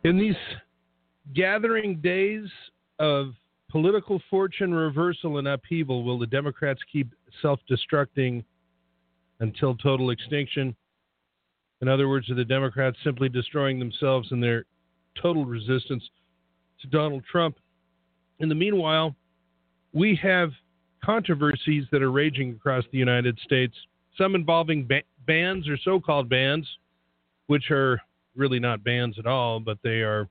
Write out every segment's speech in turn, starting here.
In these gathering days of political fortune reversal and upheaval, will the Democrats keep self-destructing until total extinction? In other words, are the Democrats simply destroying themselves in their total resistance to Donald Trump? In the meanwhile, we have controversies that are raging across the United States, some involving bans or so-called bans, which are really not bans at all, but they are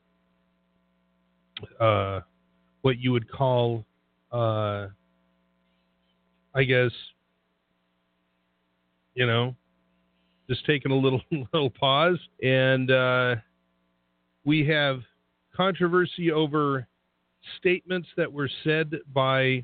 what you would call, I guess, just taking a little pause. And we have controversy over statements that were said by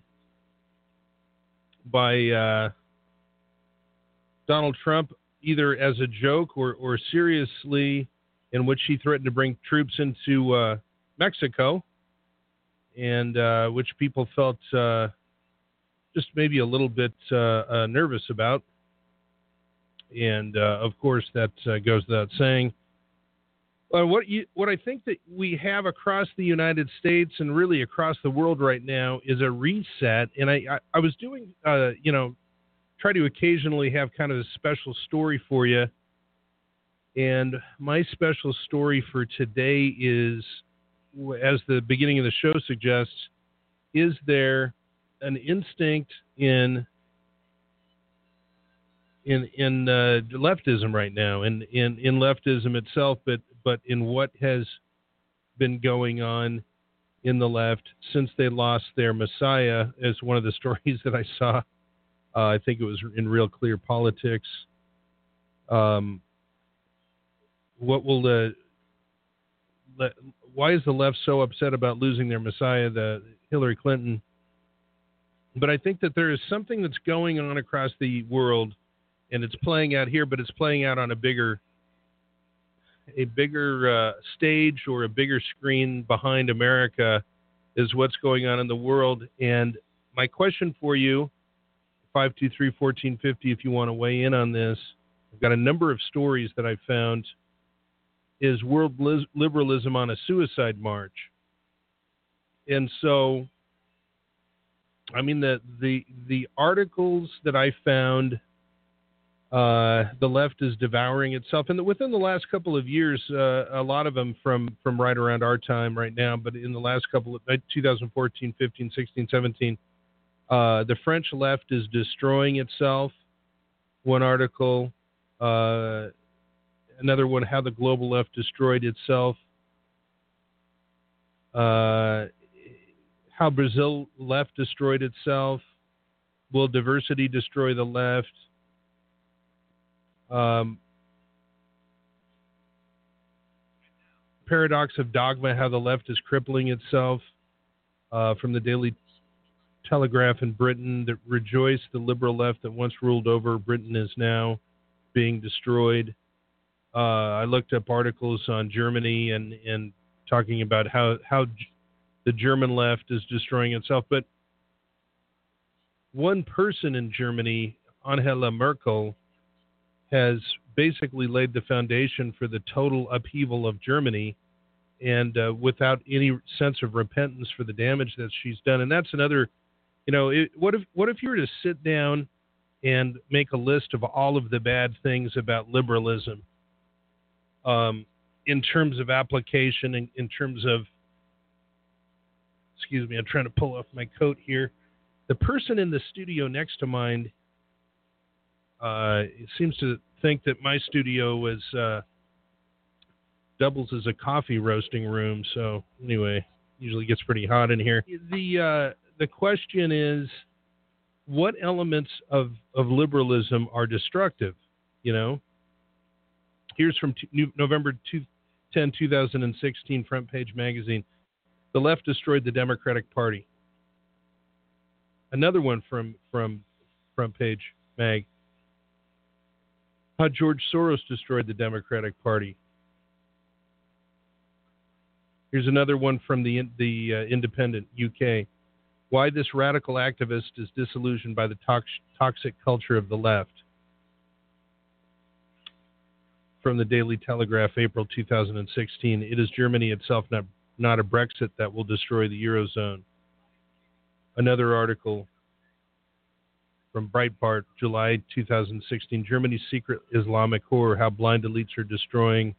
Donald Trump, either as a joke or seriously, in which he threatened to bring troops into Mexico, and which people felt just maybe a little bit nervous about. And of course, that goes without saying. What I think that we have across the United States and really across the world right now is a reset. And I was doing, try to occasionally have kind of a special story for you. And my special story for today is, as the beginning of the show suggests, is there an instinct in leftism right now, in leftism itself, but in what has been going on in the left since they lost their Messiah, as one of the stories that I saw. I think it was in Real Clear Politics. Why is the left so upset about losing their Messiah, the Hillary Clinton? But I think that there is something that's going on across the world, and it's playing out here, but it's playing out on a bigger stage or a bigger screen behind America, is what's going on in the world. And my question for you, 523-1450, if you want to weigh in on this, I've got a number of stories that I found. Is world liberalism on a suicide march? And so, I mean, the articles that I found, the left is devouring itself. And within the last couple of years, a lot of them from right around our time right now, but in the last couple of 2014, 15, 16, 17, the French left is destroying itself. One article, another one, how the global left destroyed itself. How Brazil left destroyed itself. Will diversity destroy the left? Paradox of dogma, how the left is crippling itself. From the Daily Telegraph in Britain, that rejoice, the liberal left that once ruled over Britain is now being destroyed. I looked up articles on Germany and talking about how the German left is destroying itself. But one person in Germany, Angela Merkel, has basically laid the foundation for the total upheaval of Germany, and without any sense of repentance for the damage that she's done. And that's another, what if you were to sit down and make a list of all of the bad things about liberalism, in terms of application, in terms of, excuse me, I'm trying to pull off my coat here. The person in the studio next to mine seems to think that my studio doubles as a coffee roasting room. So anyway, usually gets pretty hot in here. The question is, what elements of liberalism are destructive? Here's from November 10, 2016, Front Page Magazine. The left destroyed the Democratic Party. Another one from Front Page Mag. How George Soros destroyed the Democratic Party. Here's another one from the Independent, UK. Why this radical activist is disillusioned by the toxic culture of the left. from the Daily Telegraph, April 2016. It is Germany itself, not a Brexit, that will destroy the Eurozone. Another article from Breitbart, July 2016. Germany's secret Islamic horror, how blind elites are destroying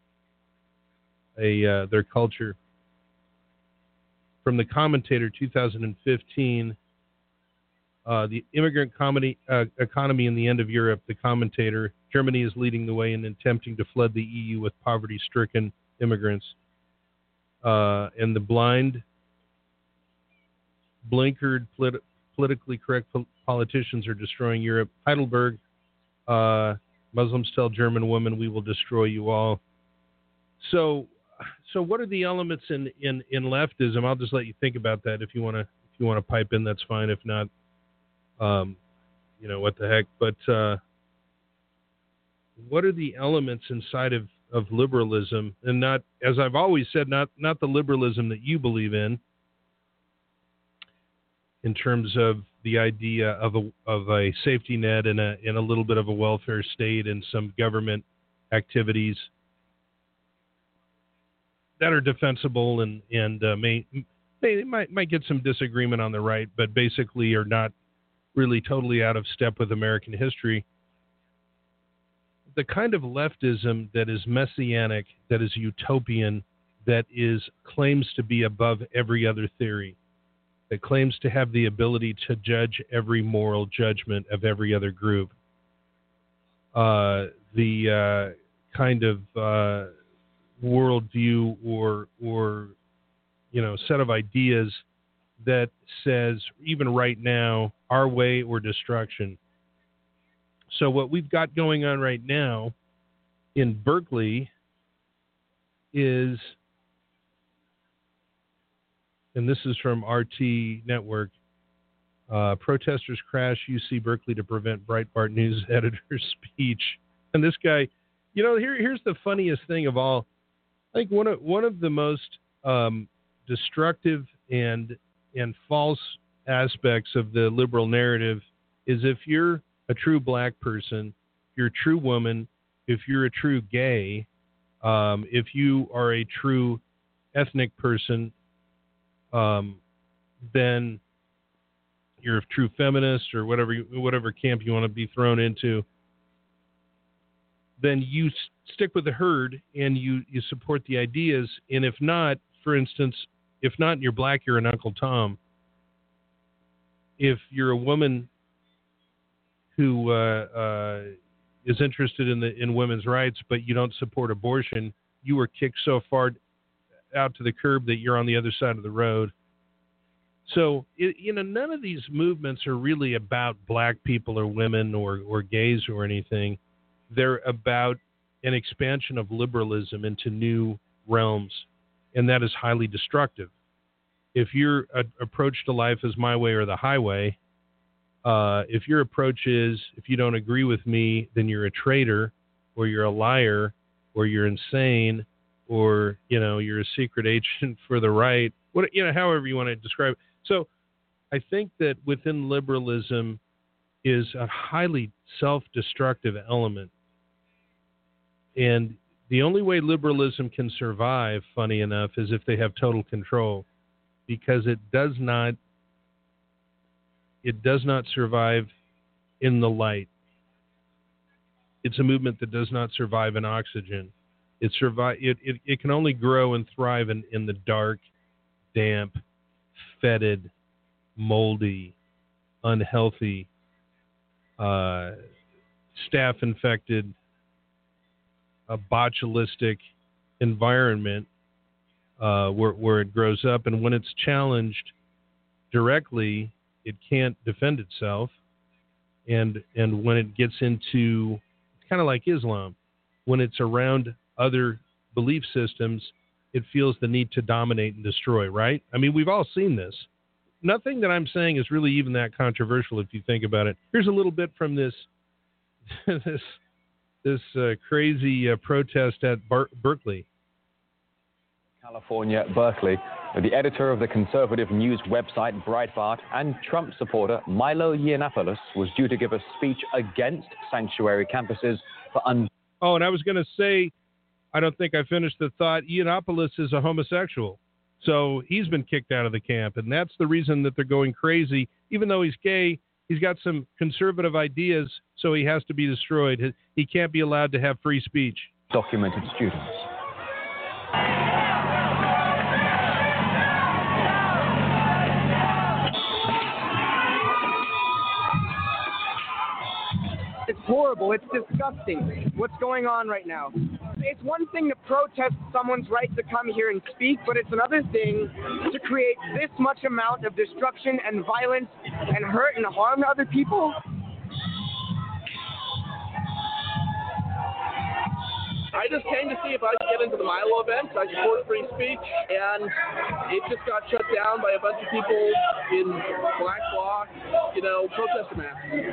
their culture. From the Commentator, 2015, the immigrant economy in the end of Europe. The Commentator, Germany is leading the way in attempting to flood the EU with poverty-stricken immigrants. And the blind, blinkered, politically correct politicians are destroying Europe. Heidelberg, Muslims tell German women, we will destroy you all. So what are the elements in leftism? I'll just let you think about that. If you want to pipe in, that's fine. If not, what the heck. But what are the elements inside of liberalism, and not, as I've always said, not the liberalism that you believe in terms of the idea of a safety net and a little bit of a welfare state and some government activities that are defensible and might get some disagreement on the right, but basically are not really totally out of step with American history. The kind of leftism that is messianic, that is utopian, that claims to be above every other theory, that claims to have the ability to judge every moral judgment of every other group. The kind of worldview or set of ideas that says, even right now, our way or destruction. So what we've got going on right now in Berkeley is, and this is from RT Network, protesters crash UC Berkeley to prevent Breitbart News editor's speech. And this guy, here's the funniest thing of all. I think one of the most destructive and false aspects of the liberal narrative is, if you're a true black person, if you're a true woman, if you're a true gay, if you are a true ethnic person, then you're a true feminist or whatever camp you want to be thrown into, then you stick with the herd and you support the ideas. And if not, for instance, if not you're black, you're an Uncle Tom. If you're a woman who is interested in women's rights, but you don't support abortion, you were kicked so far out to the curb that you're on the other side of the road. So, none of these movements are really about black people or women or gays or anything. They're about an expansion of liberalism into new realms, and that is highly destructive. If your approach to life is my way or the highway, if your approach is, if you don't agree with me, then you're a traitor, or you're a liar, or you're insane, or you're a secret agent for the right, however you want to describe it. So I think that within liberalism is a highly self-destructive element. And the only way liberalism can survive, funny enough, is if they have total control, because it does not survive in the light. It's a movement that does not survive in oxygen. It can only grow and thrive in the dark, damp, fetid, moldy, unhealthy, staph-infected, botulistic environment where it grows up. And when it's challenged directly, it can't defend itself. And when it gets into, it's kind of like Islam, when it's around other belief systems, it feels the need to dominate and destroy, right? I mean, we've all seen this. Nothing that I'm saying is really even that controversial if you think about it. Here's a little bit from this crazy protest at Berkeley. California, Berkeley. The editor of the conservative news website Breitbart and Trump supporter Milo Yiannopoulos was due to give a speech against sanctuary campuses for Oh, and I was going to say, I don't think I finished the thought. Yiannopoulos is a homosexual. So he's been kicked out of the camp. And that's the reason that they're going crazy. Even though he's gay, he's got some conservative ideas, so he has to be destroyed. He can't be allowed to have free speech. Documented students. It's horrible. It's disgusting what's going on right now. It's one thing to protest someone's right to come here and speak, but it's another thing to create this much amount of destruction and violence and hurt and harm to other people. I just came to see if I could get into the Milo event. I support free speech, and it just got shut down by a bunch of people in black bloc, protester masks.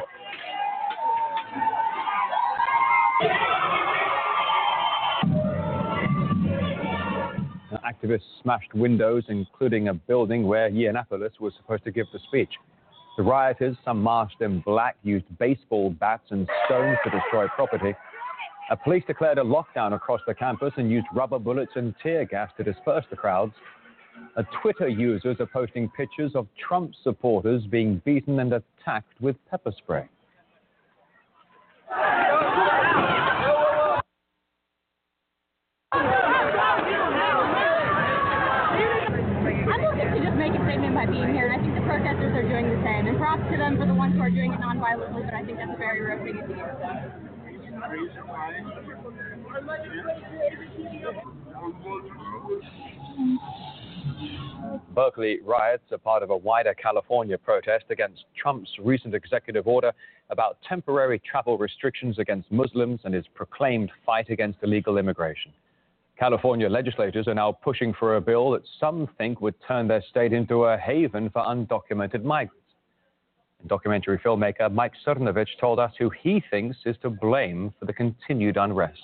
Activists smashed windows, including a building where Yiannopoulos was supposed to give the speech. The rioters, some masked in black, used baseball bats and stones to destroy property. Police declared a lockdown across the campus and used rubber bullets and tear gas to disperse the crowds. Twitter users are posting pictures of Trump supporters being beaten and attacked with pepper spray. By being here, and I think the protesters are doing the same. And props to them for the ones who are doing it non-violently, but I think that's a very rare thing to do. Berkeley riots are part of a wider California protest against Trump's recent executive order about temporary travel restrictions against Muslims and his proclaimed fight against illegal immigration. California legislators are now pushing for a bill that some think would turn their state into a haven for undocumented migrants. And documentary filmmaker Mike Cernovich told us who he thinks is to blame for the continued unrest.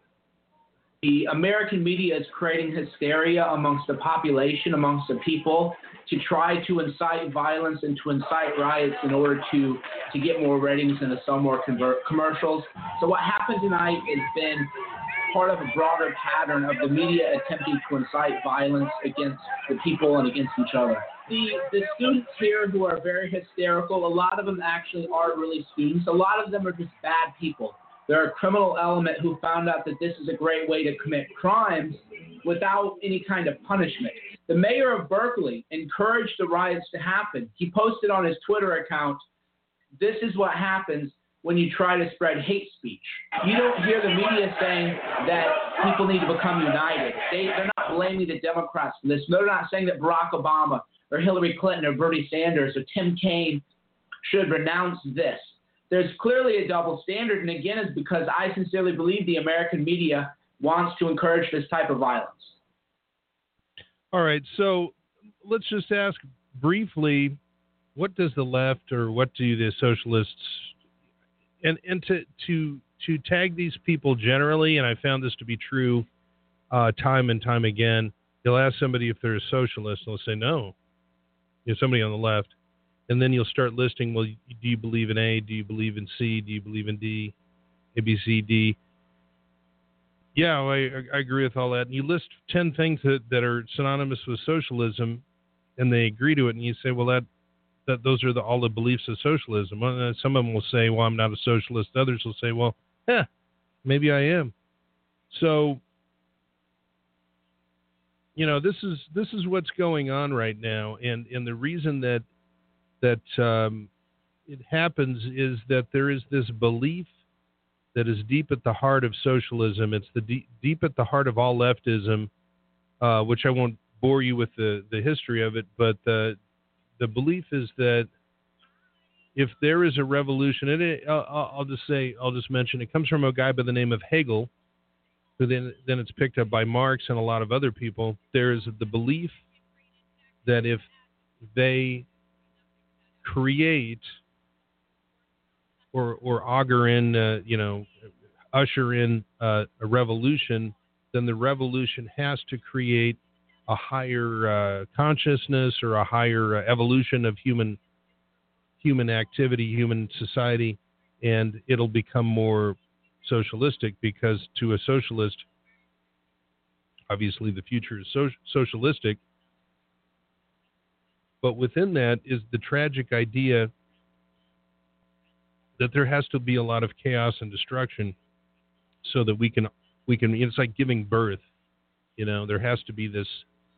The American media is creating hysteria amongst the population, amongst the people, to try to incite violence and to incite riots in order to get more ratings and to sell more commercials. So what happened tonight has been part of a broader pattern of the media attempting to incite violence against the people and against each other. The students here who are very hysterical, a lot of them actually aren't really students. A lot of them are just bad people. They're a criminal element who found out that this is a great way to commit crimes without any kind of punishment. The mayor of Berkeley encouraged the riots to happen. He posted on his Twitter account, "This is what happens when you try to spread hate speech." You don't hear the media saying that people need to become united. They're not blaming the Democrats for this. They're not saying that Barack Obama or Hillary Clinton or Bernie Sanders or Tim Kaine should renounce this. There's clearly a double standard, and again, it's because I sincerely believe the American media wants to encourage this type of violence. All right, so let's just ask briefly, what does the left or what do the socialists and to tag these people generally, and I found this to be true time and time again. You'll ask somebody if they're a socialist, and they'll say no. Somebody on the left, and then you'll start listing. Well, do you believe in A? Do you believe in C? Do you believe in D? A, B, C, D. Yeah, I agree with all that. And you list 10 things that are synonymous with socialism, and they agree to it, and you say, well, that those are all the beliefs of socialism. Well, some of them will say, well, I'm not a socialist. Others will say, well, maybe I am. So, this is what's going on right now, and the reason that it happens is that there is this belief that is deep at the heart of socialism. It's the deep at the heart of all leftism, which I won't bore you with the history of it, but the belief is that if there is a revolution, and I'll just mention it comes from a guy by the name of Hegel, who then it's picked up by Marx and a lot of other people. There is the belief that if they create or augur in, usher in a revolution, then the revolution has to create a higher consciousness or a higher evolution of human activity, human society, and it'll become more socialistic, because to a socialist, obviously the future is socialistic. But within that is the tragic idea that there has to be a lot of chaos and destruction so that we can it's like giving birth. There has to be this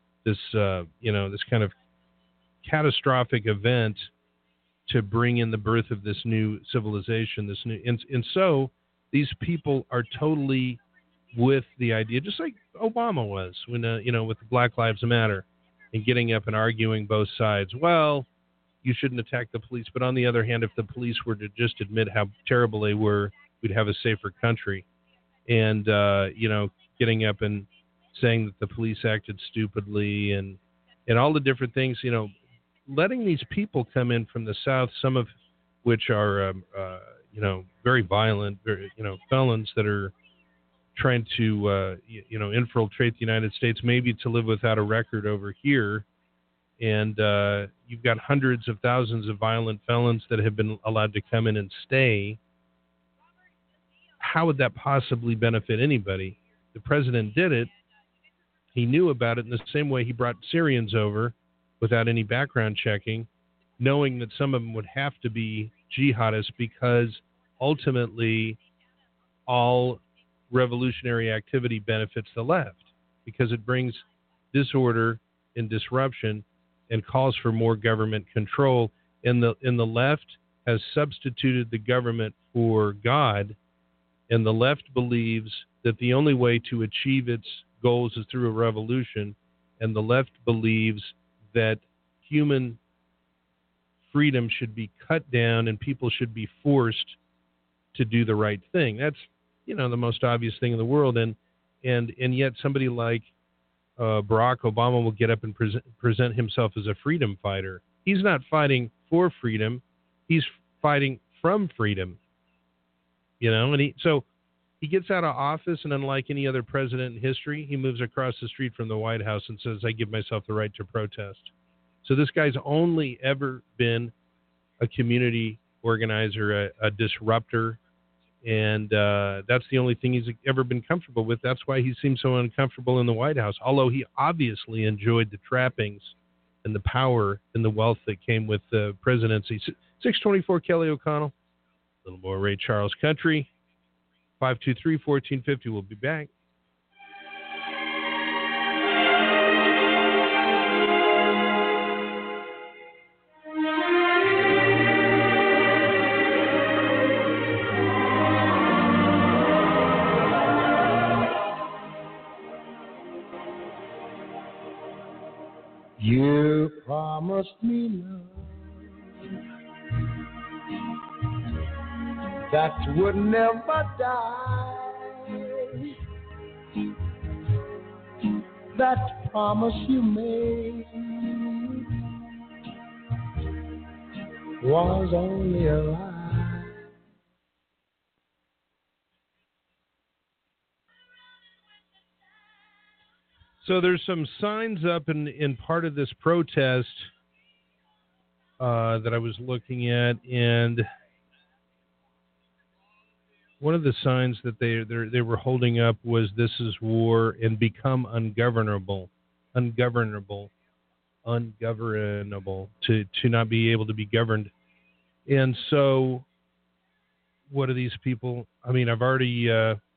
kind of catastrophic event to bring in the birth of this new civilization, and so these people are totally with the idea, just like Obama was when with the Black Lives Matter and getting up and arguing both sides. Well, you shouldn't attack the police, but on the other hand, if the police were to just admit how terrible they were, we'd have a safer country. And getting up and saying that the police acted stupidly and all the different things, letting these people come in from the South, some of which are, very violent, felons that are trying to, infiltrate the United States, maybe to live without a record over here. And you've got hundreds of thousands of violent felons that have been allowed to come in and stay. How would that possibly benefit anybody? The president did it. He knew about it in the same way he brought Syrians over without any background checking, knowing that some of them would have to be jihadists, because ultimately all revolutionary activity benefits the left, because it brings disorder and disruption and calls for more government control. And the left has substituted the government for God, and the left believes that the only way to achieve its goals is through a revolution, and the left believes that human freedom should be cut down and people should be forced to do the right thing. That's, the most obvious thing in the world. And yet somebody like Barack Obama will get up and present himself as a freedom fighter. He's not fighting for freedom. He's fighting from freedom. So he gets out of office, and unlike any other president in history, he moves across the street from the White House and says, I give myself the right to protest. So this guy's only ever been a community organizer, a disruptor, and that's the only thing he's ever been comfortable with. That's why he seems so uncomfortable in the White House, although he obviously enjoyed the trappings and the power and the wealth that came with the presidency. 624 Kelly O'Connell, a little more Ray Charles Country, 523-1450. We'll be back. You promised me love that would never die. That promise you made was only a lie. So there's some signs up in part of this protest that I was looking at, and one of the signs that they were holding up was "This is war" and "Become ungovernable," to not be able to be governed. And so, what are these people? I mean, I've already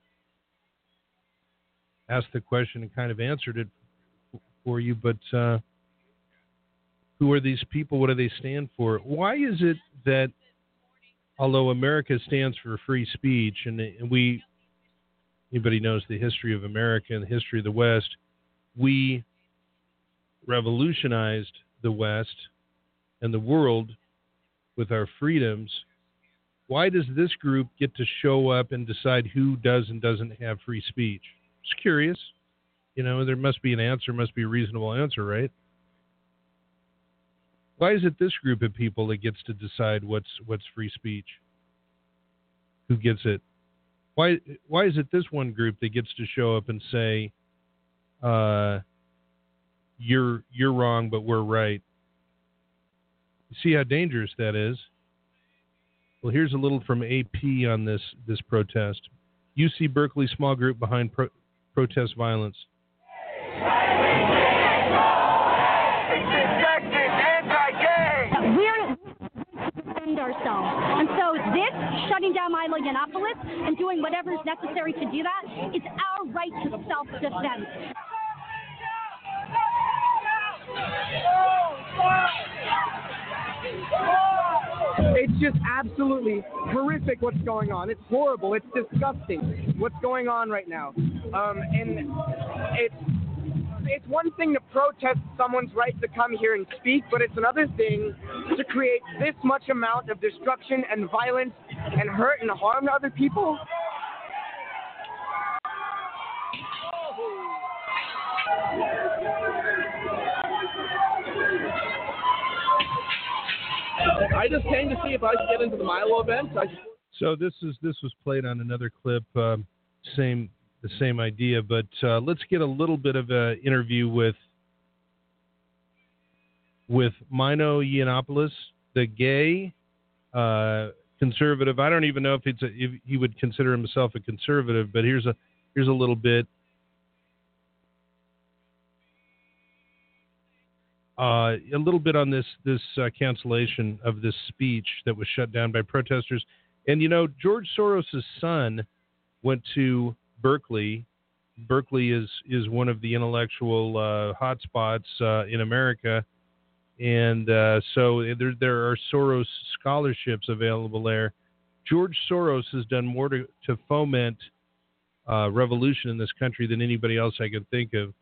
asked the question and kind of answered it for you, but who are these people? What do they stand for? Why is it that, although America stands for free speech, and anybody knows the history of America and the history of the West, we revolutionized the West and the world with our freedoms, why does this group get to show up and decide who does and doesn't have free speech? Just curious. There must be an answer, must be a reasonable answer, right? Why is it this group of people that gets to decide what's free speech? Who gets it? Why is it this one group that gets to show up and say, you're wrong, but we're right? You see how dangerous that is? Well, here's a little from AP on this protest. UC Berkeley small group behind protest violence. Defend ourselves. And so this, shutting down Milo Yiannopoulos and doing whatever is necessary to do that, is our right to self-defense. It's just absolutely horrific what's going on. It's horrible. It's disgusting what's going on right now. And it's one thing to protest someone's right to come here and speak, but it's another thing to create this much amount of destruction and violence and hurt and harm to other people. I just came to see if I could get into the Milo event. So this was played on another clip, the same idea, but let's get a little bit of an interview with Milo Yiannopoulos, the gay conservative. I don't even know if he would consider himself a conservative, but here's a little bit. A little bit on this cancellation of this speech that was shut down by protesters. And, you know, George Soros' son went to Berkeley. Berkeley is one of the intellectual hotspots in America. And so there are Soros scholarships available there. George Soros has done more to foment revolution in this country than anybody else I could think of.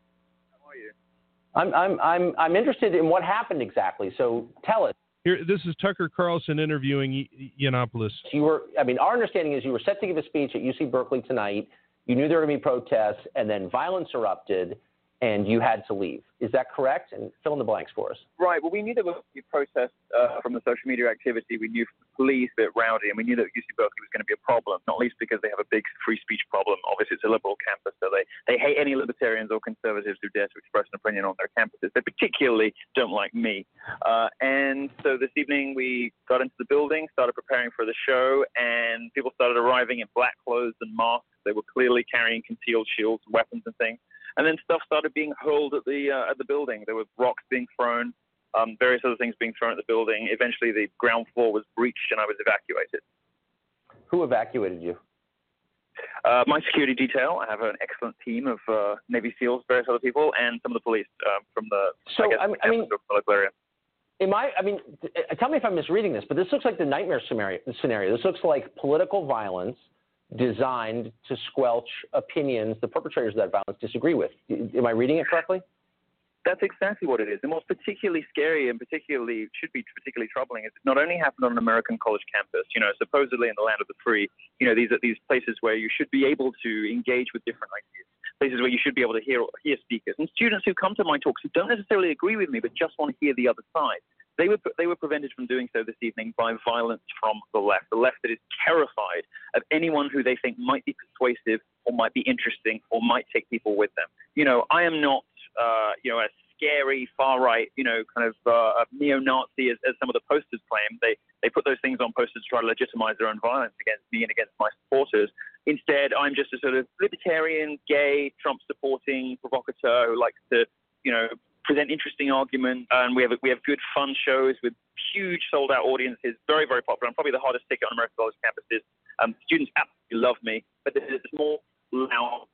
I'm interested in what happened exactly. So tell us. Here, this is Tucker Carlson interviewing Yiannopoulos. Our understanding is you were set to give a speech at UC Berkeley tonight. You knew there were going to be protests, and then violence erupted, and you had to leave. Is that correct? And fill in the blanks for us. Right. Well, we knew there would be protests from the social media activity. We knew from the police a bit rowdy, and we knew that UC Berkeley was going to be a problem, not least because they have a big free speech problem. Obviously, it's a liberal campus, so they hate any libertarians or conservatives who dare to express an opinion on their campuses. They particularly don't like me. And so this evening we got into the building, started preparing for the show, and people started arriving in black clothes and masks. They were clearly carrying concealed shields, weapons, and things. And then stuff started being hurled at the building. There were rocks being thrown, various other things being thrown at the building. Eventually, the ground floor was breached, and I was evacuated. Who evacuated you? My security detail. I have an excellent team of Navy SEALs, various other people, and some of the police from the local area. Tell me if I'm misreading this, but this looks like the nightmare scenario. This looks like political violence designed to squelch opinions the perpetrators of that violence disagree with. Am I reading it correctly? That's exactly what it is. And what's particularly scary and should be particularly troubling is it not only happened on an American college campus, supposedly in the land of the free, these are these places where you should be able to engage with different ideas, places where you should be able to hear speakers. And students who come to my talks who don't necessarily agree with me but just want to hear the other side, they were prevented from doing so this evening by violence from the left that is terrified of anyone who they think might be persuasive or might be interesting or might take people with them. I am not, a scary far-right, kind of neo-Nazi as some of the posters claim. They put those things on posters to try to legitimize their own violence against me and against my supporters. Instead, I'm just a sort of libertarian, gay, Trump-supporting provocateur who likes to, present interesting arguments, and we have good fun shows with huge sold-out audiences, very, very popular. I'm probably the hardest ticket on American college campuses. Students absolutely love me, but there's more loud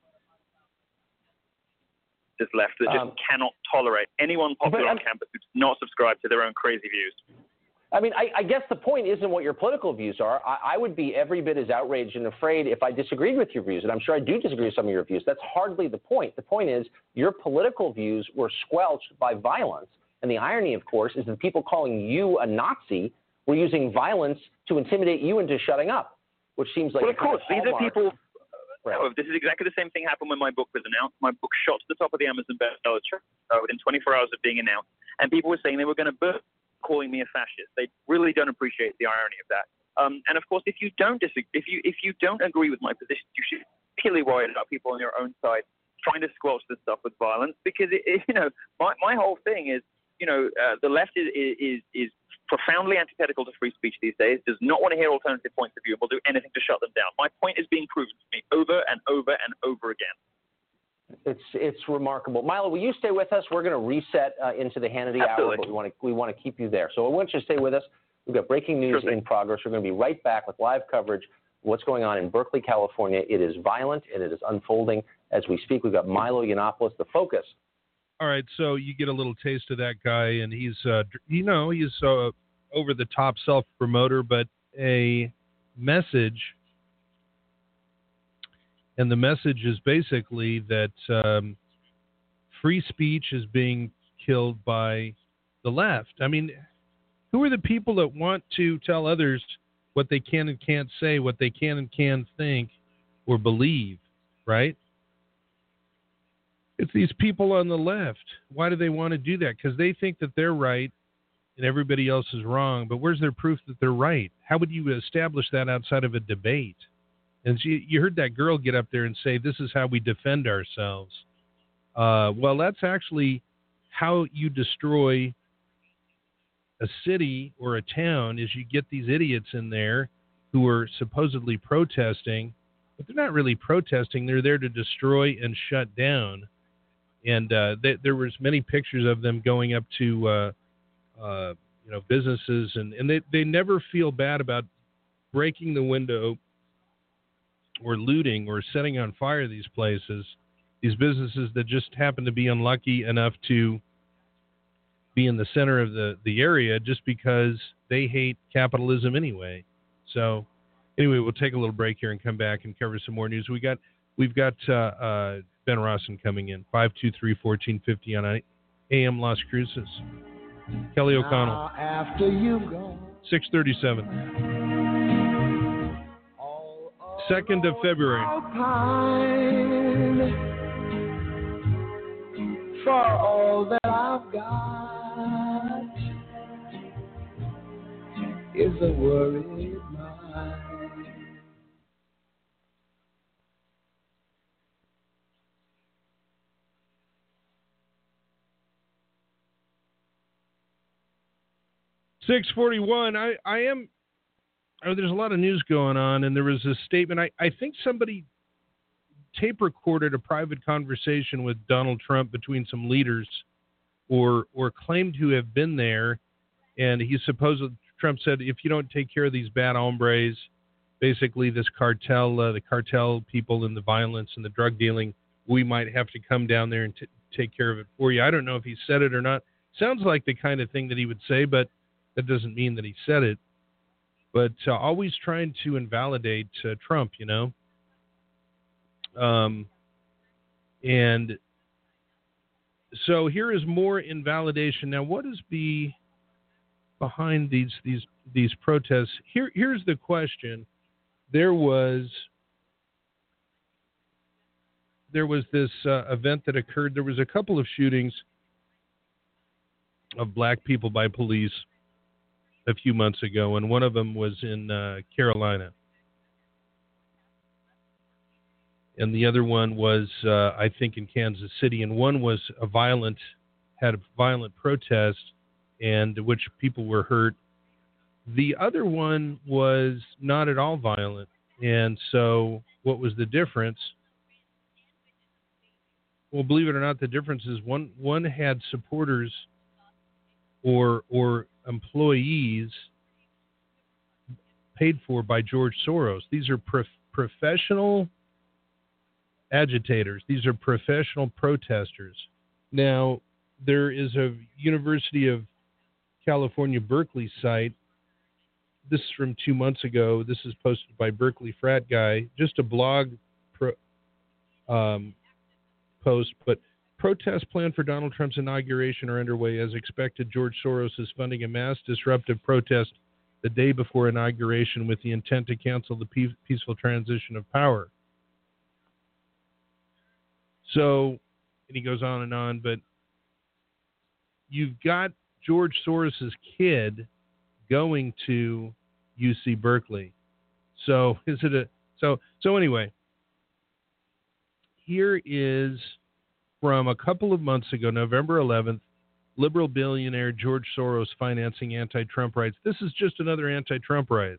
just left that just cannot tolerate anyone popular on campus who does not subscribe to their own crazy views. I guess the point isn't what your political views are. I would be every bit as outraged and afraid if I disagreed with your views, and I'm sure I do disagree with some of your views. That's hardly the point. The point is your political views were squelched by violence, and the irony, of course, is that people calling you a Nazi were using violence to intimidate you into shutting up, which seems like of course, these are people. Right. This is exactly the same thing happened when my book was announced. My book shot to the top of the Amazon bestseller chart within 24 hours of being announced, and people were saying they were going to burn calling me a fascist. They really don't appreciate the irony of that. And of course, if you don't agree with my position, you should be particularly worried about people on your own side trying to squelch this stuff with violence. Because my whole thing is, the left is profoundly profoundly antithetical to free speech these days, does not want to hear alternative points of view, and will do anything to shut them down. My point is being proven to me over and over and over again. It's remarkable. Milo, will you stay with us? We're going to reset into the Hannity Absolutely. Hour, but we want to keep you there. So I want you to stay with us. We've got breaking news in progress. We're going to be right back with live coverage of what's going on in Berkeley, California. It is violent, and it is unfolding as we speak. We've got Milo Yiannopoulos, the focus. All right, so you get a little taste of that guy, and he's, he's over-the-top self-promoter, but a message, and the message is basically that free speech is being killed by the left. I mean, who are the people that want to tell others what they can and can't say, what they can and can't think or believe, right? It's these people on the left. Why do they want to do that? Because they think that they're right and everybody else is wrong. But where's their proof that they're right? How would you establish that outside of a debate? And you heard that girl get up there and say, this is how we defend ourselves. Well, that's actually how you destroy a city or a town, is you get these idiots in there who are supposedly protesting, but they're not really protesting. They're there to destroy and shut down. And there was many pictures of them going up to businesses, and they never feel bad about breaking the window or looting or setting on fire these places, these businesses that just happen to be unlucky enough to be in the center of the area just because they hate capitalism anyway. So anyway, we'll take a little break here and come back and cover some more news. We've got Ben Rawson coming in, 523-1450 on AM Las Cruces. Kelly O'Connell. After you go. 637. 2nd of February. For all that I've got is a worried mind. $641. There's a lot of news going on, and there was a statement. I think somebody tape recorded a private conversation with Donald Trump between some leaders, or claimed to have been there, and Trump said, if you don't take care of these bad hombres, basically this cartel, the cartel people and the violence and the drug dealing, we might have to come down there and take care of it for you. I don't know if he said it or not. Sounds like the kind of thing that he would say, but that doesn't mean that he said it. But always trying to invalidate Trump, you know. And so here is more invalidation. Now, what is behind these protests? Here's the question. There was this event that occurred. There was a couple of shootings of black people by police a few months ago, and one of them was in Carolina. And the other one was, I think, in Kansas City. And one was had a violent protest, and which people were hurt. The other one was not at all violent. And so what was the difference? Well, believe it or not, the difference is one had supporters or employees paid for by George Soros. These are professional agitators. These are professional protesters. Now, there is a University of California, Berkeley site. This is from 2 months ago. This is posted by Berkeley frat guy. Just a blog post, but protests planned for Donald Trump's inauguration are underway. As expected, George Soros is funding a mass disruptive protest the day before inauguration with the intent to cancel the peaceful transition of power. So, and he goes on, but you've got George Soros's kid going to UC Berkeley. So so anyway, here is from a couple of months ago, November 11th, Liberal billionaire George Soros financing anti-Trump riots. This is just another anti-Trump riot.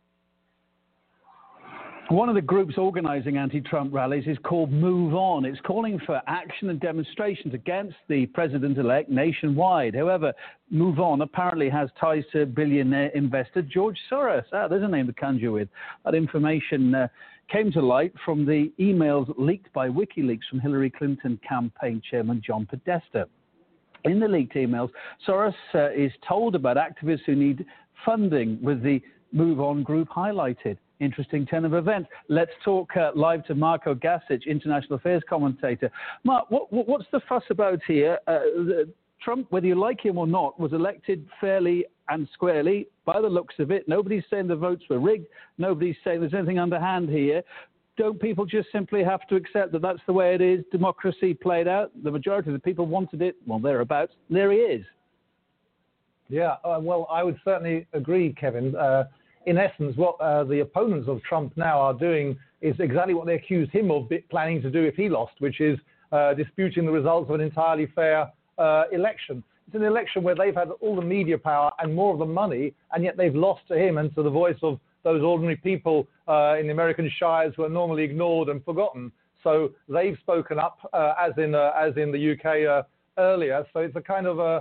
One of the groups organizing anti-Trump rallies is called Move On. It's calling for action and demonstrations against the president-elect nationwide. However, Move On apparently has ties to billionaire investor George Soros. There's a name to conjure with. That information came to light from the emails leaked by WikiLeaks from Hillary Clinton campaign chairman John Podesta. In the leaked emails, Soros is told about activists who need funding, with the Move On group highlighted. Interesting turn of events. Let's talk live to Marco Gasic, international affairs commentator. Mark, what's the fuss about here? Trump, whether you like him or not, was elected fairly and squarely by the looks of it. Nobody's saying the votes were rigged. Nobody's saying there's anything underhand here. Don't people just simply have to accept that that's the way it is? Democracy played out. The majority of the people wanted it. Well, thereabouts. There he is. Yeah, well, I would certainly agree, Kevin. In essence, what the opponents of Trump now are doing is exactly what they accused him of planning to do if he lost, which is disputing the results of an entirely fair election. It's an election where they've had all the media power and more of the money, and yet they've lost to him and to the voice of those ordinary people in the American shires who are normally ignored and forgotten. So they've spoken up, as in the UK earlier. So it's a kind of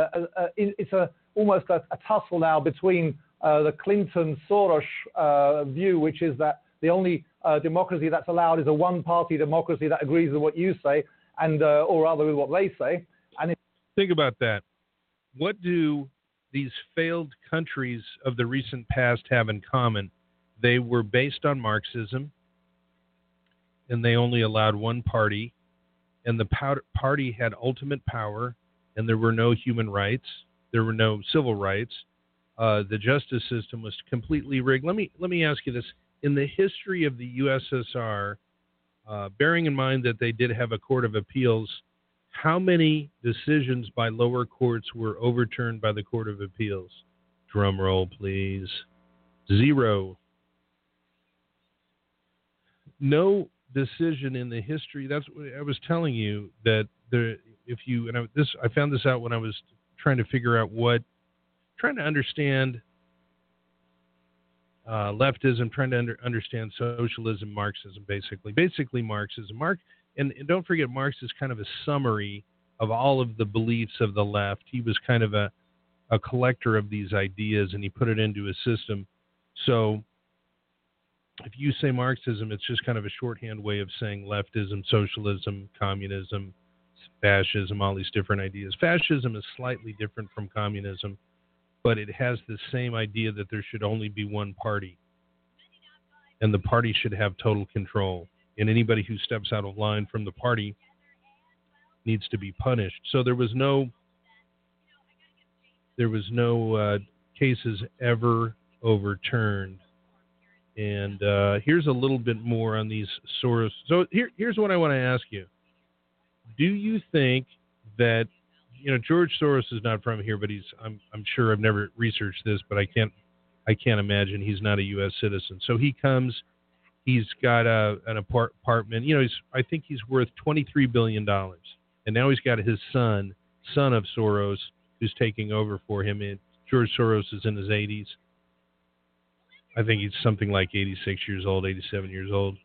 almost a tussle now between the Clinton-Soros view, which is that the only democracy that's allowed is a one-party democracy that agrees with what you say, and or rather with what they say. And think about that. What do these failed countries of the recent past have in common? They were based on Marxism, and they only allowed one party, and the party had ultimate power, and there were no human rights, there were no civil rights. The justice system was completely rigged. Let me ask you this: in the history of the USSR, bearing in mind that they did have a court of appeals, how many decisions by lower courts were overturned by the Court of Appeals? Drum roll, please. 0. No decision in the history. That's what I was telling you, that I found this out when I was trying to figure out trying to understand leftism, trying to understand socialism, Marxism, basically Marxism. And don't forget, Marx is kind of a summary of all of the beliefs of the left. He was kind of a collector of these ideas, and he put it into a system. So if you say Marxism, it's just kind of a shorthand way of saying leftism, socialism, communism, fascism, all these different ideas. Fascism is slightly different from communism, but it has the same idea that there should only be one party, and the party should have total control. And anybody who steps out of line from the party needs to be punished. So there was no cases ever overturned. And here's a little bit more on these Soros. So here's what I want to ask you. Do you think that, George Soros is not from here, but I'm sure, I've never researched this, but I can't imagine he's not a U.S. citizen. So he comes. He's got an apartment. I think he's worth $23 billion. And now he's got his son of Soros, who's taking over for him. And George Soros is in his 80s. I think he's something like 86 years old, 87 years old.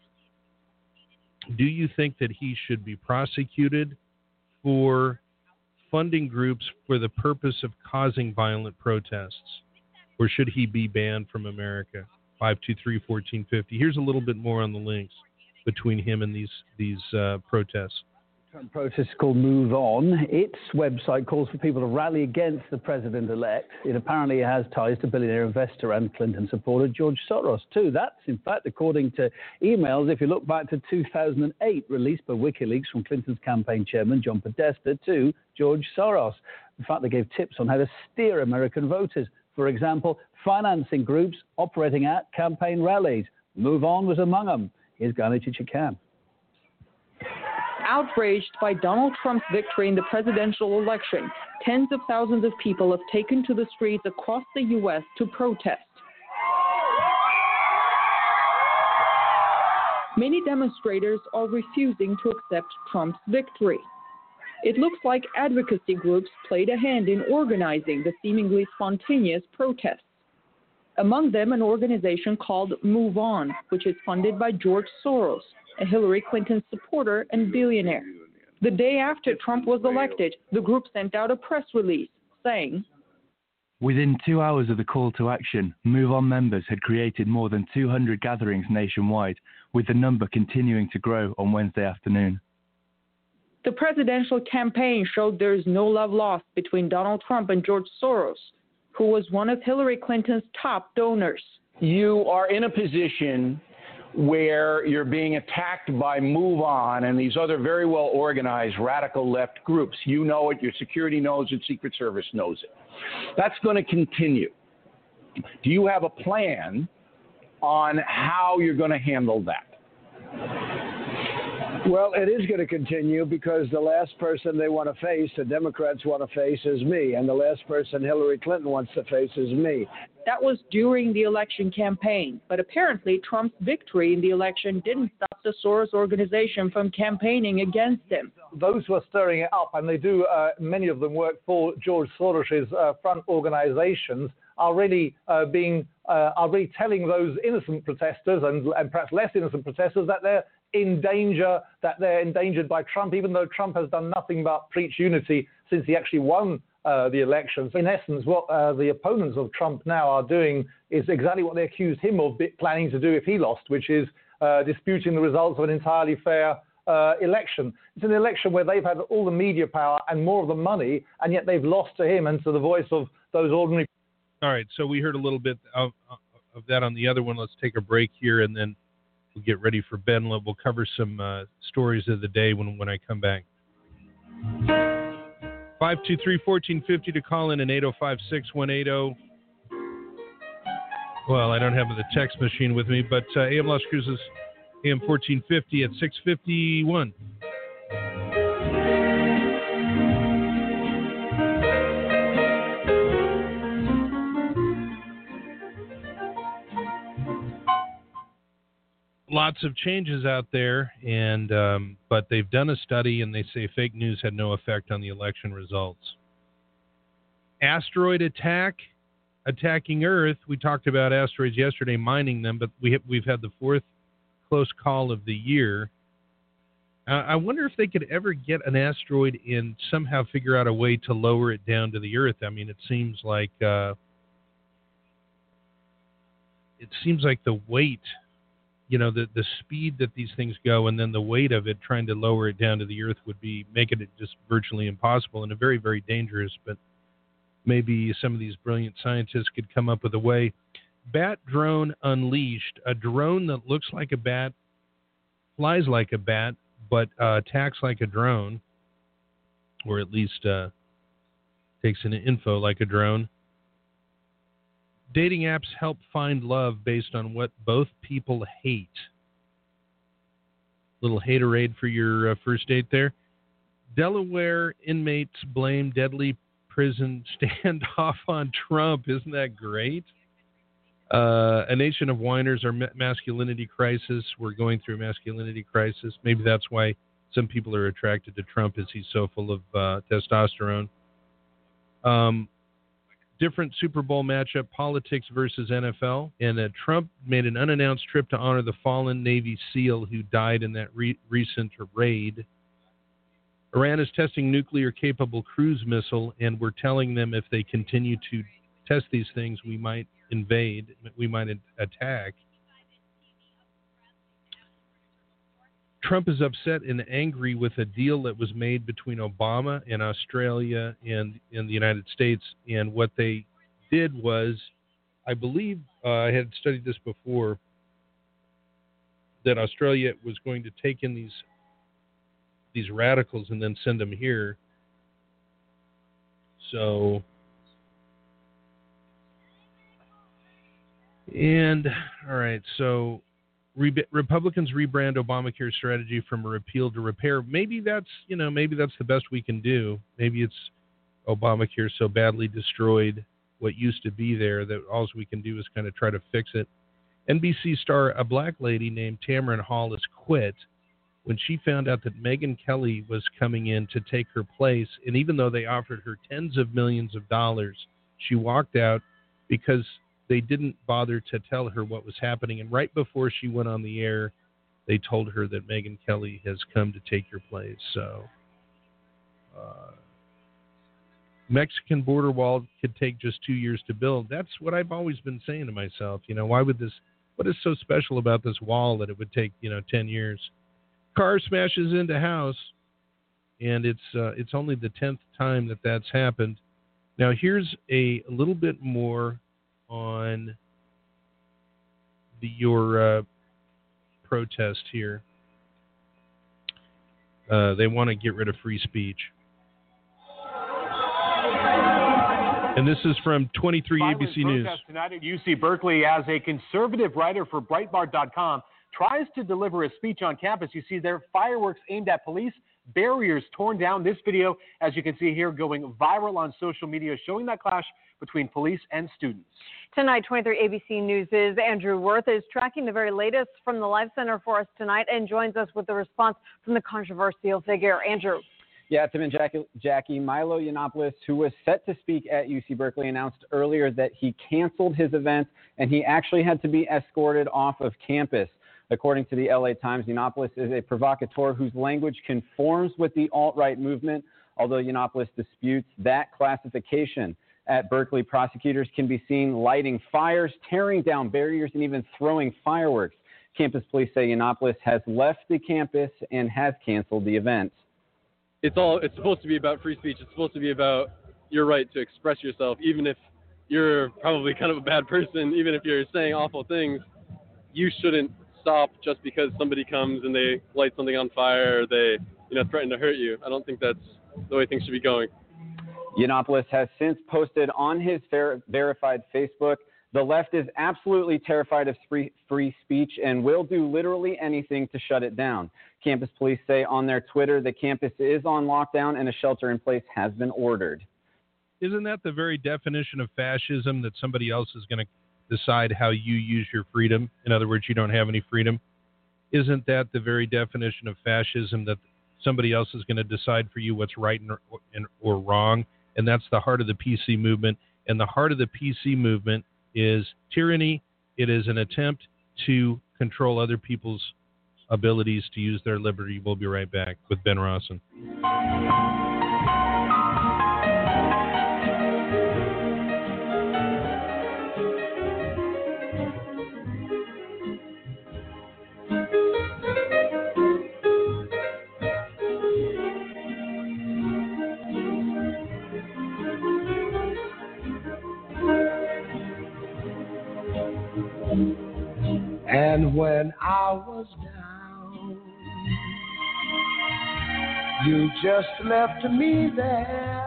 Do you think that he should be prosecuted for funding groups for the purpose of causing violent protests? Or should he be banned from America? 523-1450. Here's a little bit more on the links between him and these protests. Trump protest is called Move On. Its website calls for people to rally against the president-elect. It apparently has ties to billionaire investor and Clinton supporter George Soros, too. That's, in fact, according to emails, if you look back to 2008, released by WikiLeaks from Clinton's campaign chairman John Podesta to George Soros. In fact, they gave tips on how to steer American voters. For example, financing groups operating at campaign rallies. Move On was among them. Here's Gani Chichikam. Outraged by Donald Trump's victory in the presidential election, tens of thousands of people have taken to the streets across the U.S. to protest. Many demonstrators are refusing to accept Trump's victory. It looks like advocacy groups played a hand in organizing the seemingly spontaneous protests. Among them, an organization called Move On, which is funded by George Soros, a Hillary Clinton supporter and billionaire. The day after Trump was elected, the group sent out a press release saying, "Within 2 hours of the call to action, Move On members had created more than 200 gatherings nationwide, with the number continuing to grow on Wednesday afternoon." The presidential campaign showed there is no love lost between Donald Trump and George Soros, who was one of Hillary Clinton's top donors. You are in a position where you're being attacked by Move On and these other very well organized radical left groups. You know it, your security knows it, Secret Service knows it. That's going to continue. Do you have a plan on how you're going to handle that? Well, it is going to continue because the last person they want to face, the Democrats want to face, is me. And the last person Hillary Clinton wants to face is me. That was during the election campaign. But apparently Trump's victory in the election didn't stop the Soros organization from campaigning against him. Those who are stirring it up, and they do, many of them work for George Soros's front organizations, are really telling those innocent protesters and perhaps less innocent protesters that they're in danger, that they're endangered by Trump, even though Trump has done nothing but preach unity since he actually won the elections. In essence, what the opponents of Trump now are doing is exactly what they accused him of planning to do if he lost, which is disputing the results of an entirely fair election. It's an election where they've had all the media power and more of the money, and yet they've lost to him and to the voice of those ordinary. All right, so we heard a little bit of that on the other one. Let's take a break here, and then we'll get ready for Ben. We'll cover some stories of the day when I come back. 523-1450 to call in, and 805-6180. Well, I don't have the text machine with me, but AM Las Cruces, AM 1450 at 6:51. Lots of changes out there, and but they've done a study, and they say fake news had no effect on the election results. Asteroid attacking Earth. We talked about asteroids yesterday, mining them, but we've had the fourth close call of the year. I wonder if they could ever get an asteroid and somehow figure out a way to lower it down to the Earth. I mean, it seems like the weight. You know, the speed that these things go and then the weight of it, trying to lower it down to the Earth would be making it just virtually impossible and very, very dangerous. But maybe some of these brilliant scientists could come up with a way. Bat drone unleashed, a drone that looks like a bat, flies like a bat, but attacks like a drone, or at least takes in info like a drone. Dating apps help find love based on what both people hate. Little haterade for your first date there. Delaware inmates blame deadly prison standoff on Trump. Isn't that great? A nation of whiners, our masculinity crisis. We're going through a masculinity crisis. Maybe that's why some people are attracted to Trump, as he's so full of testosterone. Different Super Bowl matchup, politics versus NFL. And Trump made an unannounced trip to honor the fallen Navy SEAL who died in that recent raid. Iran is testing nuclear-capable cruise missile, and we're telling them if they continue to test these things, we might invade, we might attack. Trump is upset and angry with a deal that was made between Obama and Australia and the United States. And what they did was, I believe, I had studied this before, that Australia was going to take in these radicals and then send them here. So, and all right, so Republicans rebrand Obamacare strategy from a repeal to repair. Maybe that's the best we can do. Maybe it's Obamacare so badly destroyed what used to be there that all we can do is kind of try to fix it. NBC star, a black lady named Tamron Hall, has quit when she found out that Megyn Kelly was coming in to take her place, and even though they offered her tens of millions of dollars, she walked out because they didn't bother to tell her what was happening. And right before she went on the air, they told her that Megyn Kelly has come to take your place. So, Mexican border wall could take just 2 years to build. That's what I've always been saying to myself. Why would this? What is so special about this wall that it would take 10 years? Car smashes into house, and it's only the 10th time that that's happened. Now here's a little bit more on your protest here. They want to get rid of free speech. And this is from 23 ABC News. Tonight at UC Berkeley as a conservative writer for Breitbart.com tries to deliver a speech on campus. You see there fireworks aimed at police, barriers torn down. This video, as you can see here, going viral on social media, showing that clash between police and students. Tonight, 23 ABC News' Andrew Worth is tracking the very latest from the Live Center for us tonight and joins us with the response from the controversial figure. Andrew. Yeah, Tim and Jackie, Milo Yiannopoulos, who was set to speak at UC Berkeley, announced earlier that he canceled his event and he actually had to be escorted off of campus. According to the LA Times, Yiannopoulos is a provocateur whose language conforms with the alt-right movement, although Yiannopoulos disputes that classification. At Berkeley, prosecutors can be seen lighting fires, tearing down barriers, and even throwing fireworks. Campus police say Yiannopoulos has left the campus and has canceled the event. It's supposed to be about free speech. It's supposed to be about your right to express yourself, even if you're probably kind of a bad person, even if you're saying awful things. You shouldn't stop just because somebody comes and they light something on fire or they, threaten to hurt you. I don't think that's the way things should be going. Yiannopoulos has since posted on his verified Facebook, "The left is absolutely terrified of free speech and will do literally anything to shut it down." Campus police say on their Twitter the campus is on lockdown and a shelter in place has been ordered. Isn't that the very definition of fascism, that somebody else is going to decide how you use your freedom? In other words, you don't have any freedom. Isn't that the very definition of fascism, that somebody else is going to decide for you what's right or wrong? And that's the heart of the PC movement. And the heart of the PC movement is tyranny. It is an attempt to control other people's abilities to use their liberty. We'll be right back with Ben Rawson. And when I was down, you just left me there.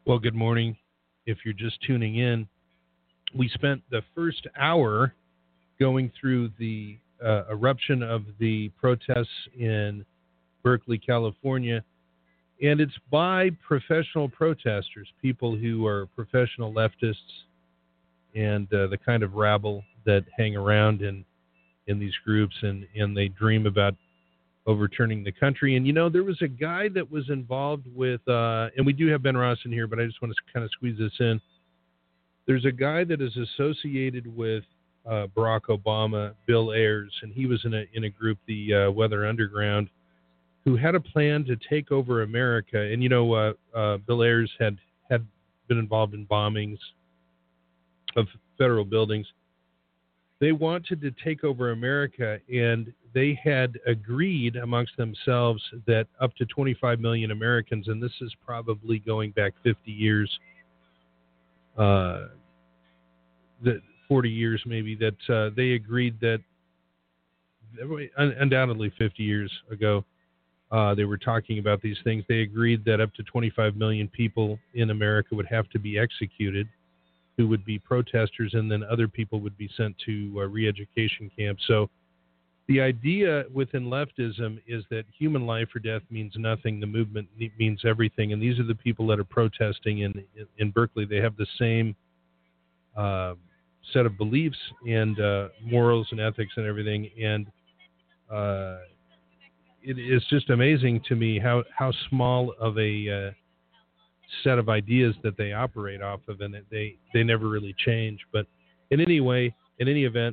Well, good morning. If you're just tuning in, we spent the first hour going through the eruption of the protests in Berkeley, California, and it's by professional protesters, people who are professional leftists and the kind of rabble that hang around in these groups, and they dream about overturning the country. And, there was a guy that was involved with, and we do have Ben Ross in here, but I just want to kind of squeeze this in. There's a guy that is associated with Barack Obama, Bill Ayers, and he was in a group, the Weather Underground, who had a plan to take over America. And, Bill Ayers had been involved in bombings of federal buildings. They wanted to take over America, and they had agreed amongst themselves that up to 25 million Americans, and this is probably going back 50 years, 40 years maybe, that they agreed that, undoubtedly 50 years ago, they were talking about these things. They agreed that up to 25 million people in America would have to be executed, who would be protesters, and then other people would be sent to re-education camps. So the idea within leftism is that human life or death means nothing. The movement means everything. And these are the people that are protesting in Berkeley. They have the same set of beliefs and morals and ethics and everything. And it is just amazing to me how small of a set of ideas that they operate off of, and they never really change. But in any event,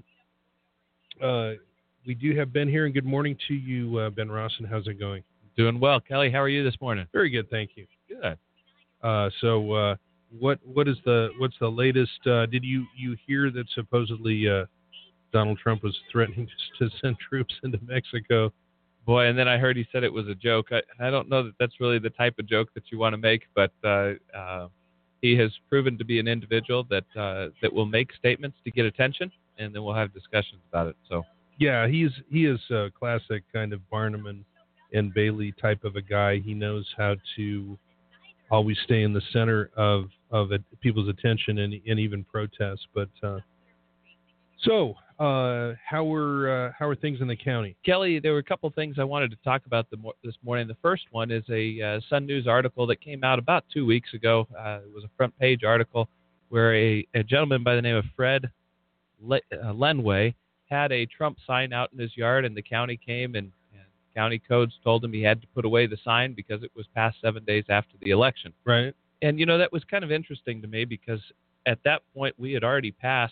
we do have Ben here, and good morning to you, Ben Rawson. How's it going? Doing well. Kelly, how are you this morning? Very good, thank you. Good. So what's the latest? Did you hear that supposedly Donald Trump was threatening to send troops into Mexico? Boy, and then I heard he said it was a joke. I don't know that that's really the type of joke that you want to make, but he has proven to be an individual that will make statements to get attention, and then we'll have discussions about it. So yeah, he is a classic kind of Barnum and Bailey type of a guy. He knows how to always stay in the center of people's attention and even protests. But so how are things in the county? Kelly, there were a couple things I wanted to talk about this morning. The first one is a Sun News article that came out about 2 weeks ago. It was a front page article where a gentleman by the name of Fred Lenway had a Trump sign out in his yard, and the county came and county codes told him he had to put away the sign because it was past 7 days after the election. Right. And, that was kind of interesting to me because at that point we had already passed,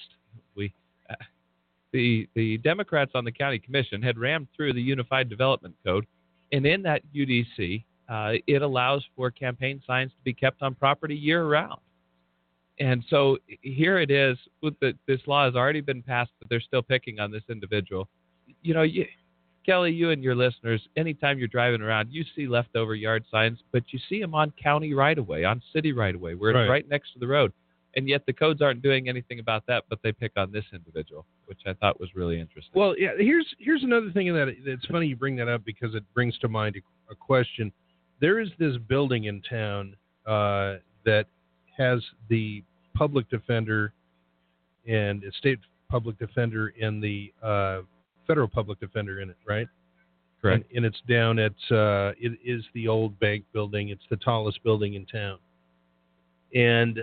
the Democrats on the county commission had rammed through the Unified Development Code, and in that UDC, it allows for campaign signs to be kept on property year-round. And so here it is, this law has already been passed, but they're still picking on this individual. Kelly, you and your listeners, anytime you're driving around, you see leftover yard signs, but you see them on county right-of-way, on city right-of-way, where it's right next to the road. And yet the codes aren't doing anything about that, but they pick on this individual, which I thought was really interesting. Well, yeah, here's another thing in that it's funny you bring that up because it brings to mind a question. There is this building in town that has the public defender and a state public defender and the federal public defender in it, right? Correct. And it's down at it is the old bank building. It's the tallest building in town. And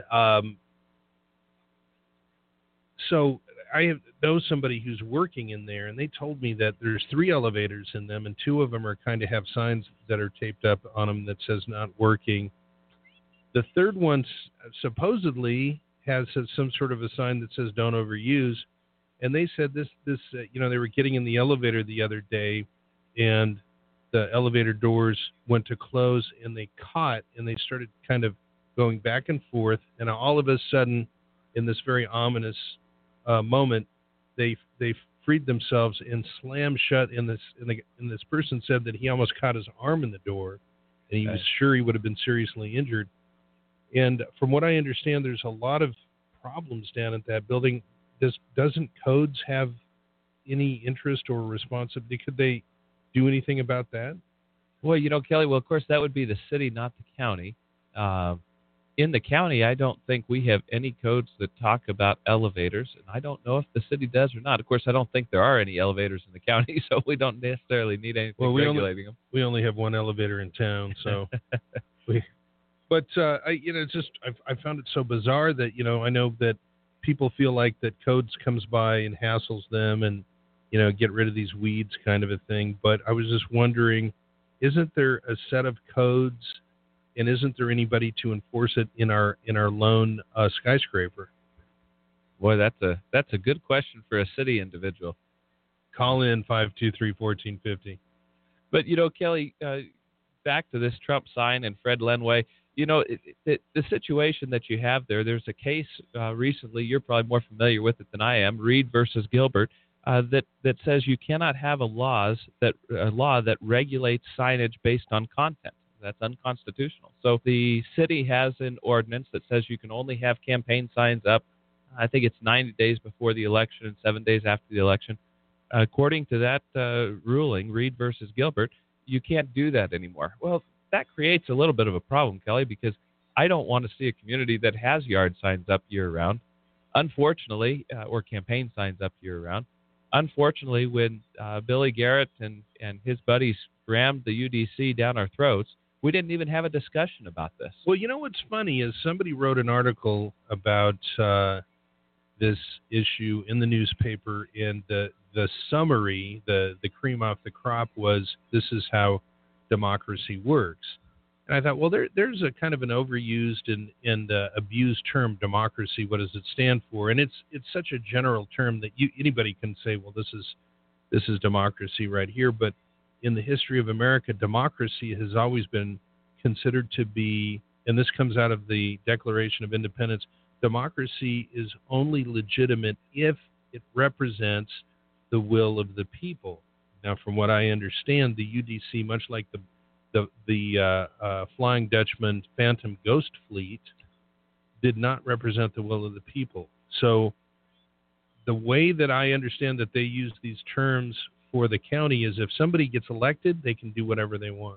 so I know somebody who's working in there, and they told me that there's 3 elevators in them, and 2 of them are kind of have signs that are taped up on them that says not working. The third one supposedly has some sort of a sign that says don't overuse. And they said this they were getting in the elevator the other day, and the elevator doors went to close, and they caught, and they started kind of going back and forth, and all of a sudden, in this very ominous moment, they freed themselves and slammed shut. And this person said that he almost caught his arm in the door, and he was sure he would have been seriously injured. And from what I understand, there's a lot of problems down at that building. Doesn't codes have any interest or responsibility? Could they do anything about that? Well, Kelly, of course, that would be the city, not the county. in the county, I don't think we have any codes that talk about elevators, and I don't know if the city does or not. Of course, I don't think there are any elevators in the county, so we don't necessarily need anything regulating them. We only have one elevator in town, so But I found it so bizarre that I know that people feel like that codes comes by and hassles them and get rid of these weeds kind of a thing. But I was just wondering, isn't there a set of codes? And isn't there anybody to enforce it in our lone skyscraper? Boy, that's a good question for a city individual. Call in 523-1450. But Kelly, back to this Trump sign and Fred Lenway. The situation that you have there. There's a case recently. You're probably more familiar with it than I am. Reed versus Gilbert. That says you cannot have a law that regulates signage based on content. That's unconstitutional. So the city has an ordinance that says you can only have campaign signs up, I think it's 90 days before the election and 7 days after the election. According to that ruling, Reed versus Gilbert, you can't do that anymore. Well, that creates a little bit of a problem, Kelly, because I don't want to see a community that has yard signs up year-round, unfortunately, or campaign signs up year-round. Unfortunately, when Billy Garrett and his buddies rammed the UDC down our throats, we didn't even have a discussion about this. Well, what's funny is somebody wrote an article about this issue in the newspaper, and the summary, the cream off the crop was, this is how democracy works. And I thought, well, there's a kind of an overused and abused term, democracy. What does it stand for? And it's such a general term that anybody can say, well, this is democracy right here. But in the history of America, democracy has always been considered to be, and this comes out of the Declaration of Independence, democracy is only legitimate if it represents the will of the people. Now, from what I understand, the UDC, much like the Flying Dutchman Phantom Ghost Fleet, did not represent the will of the people. So the way that I understand that they use these terms for the county is if somebody gets elected, they can do whatever they want.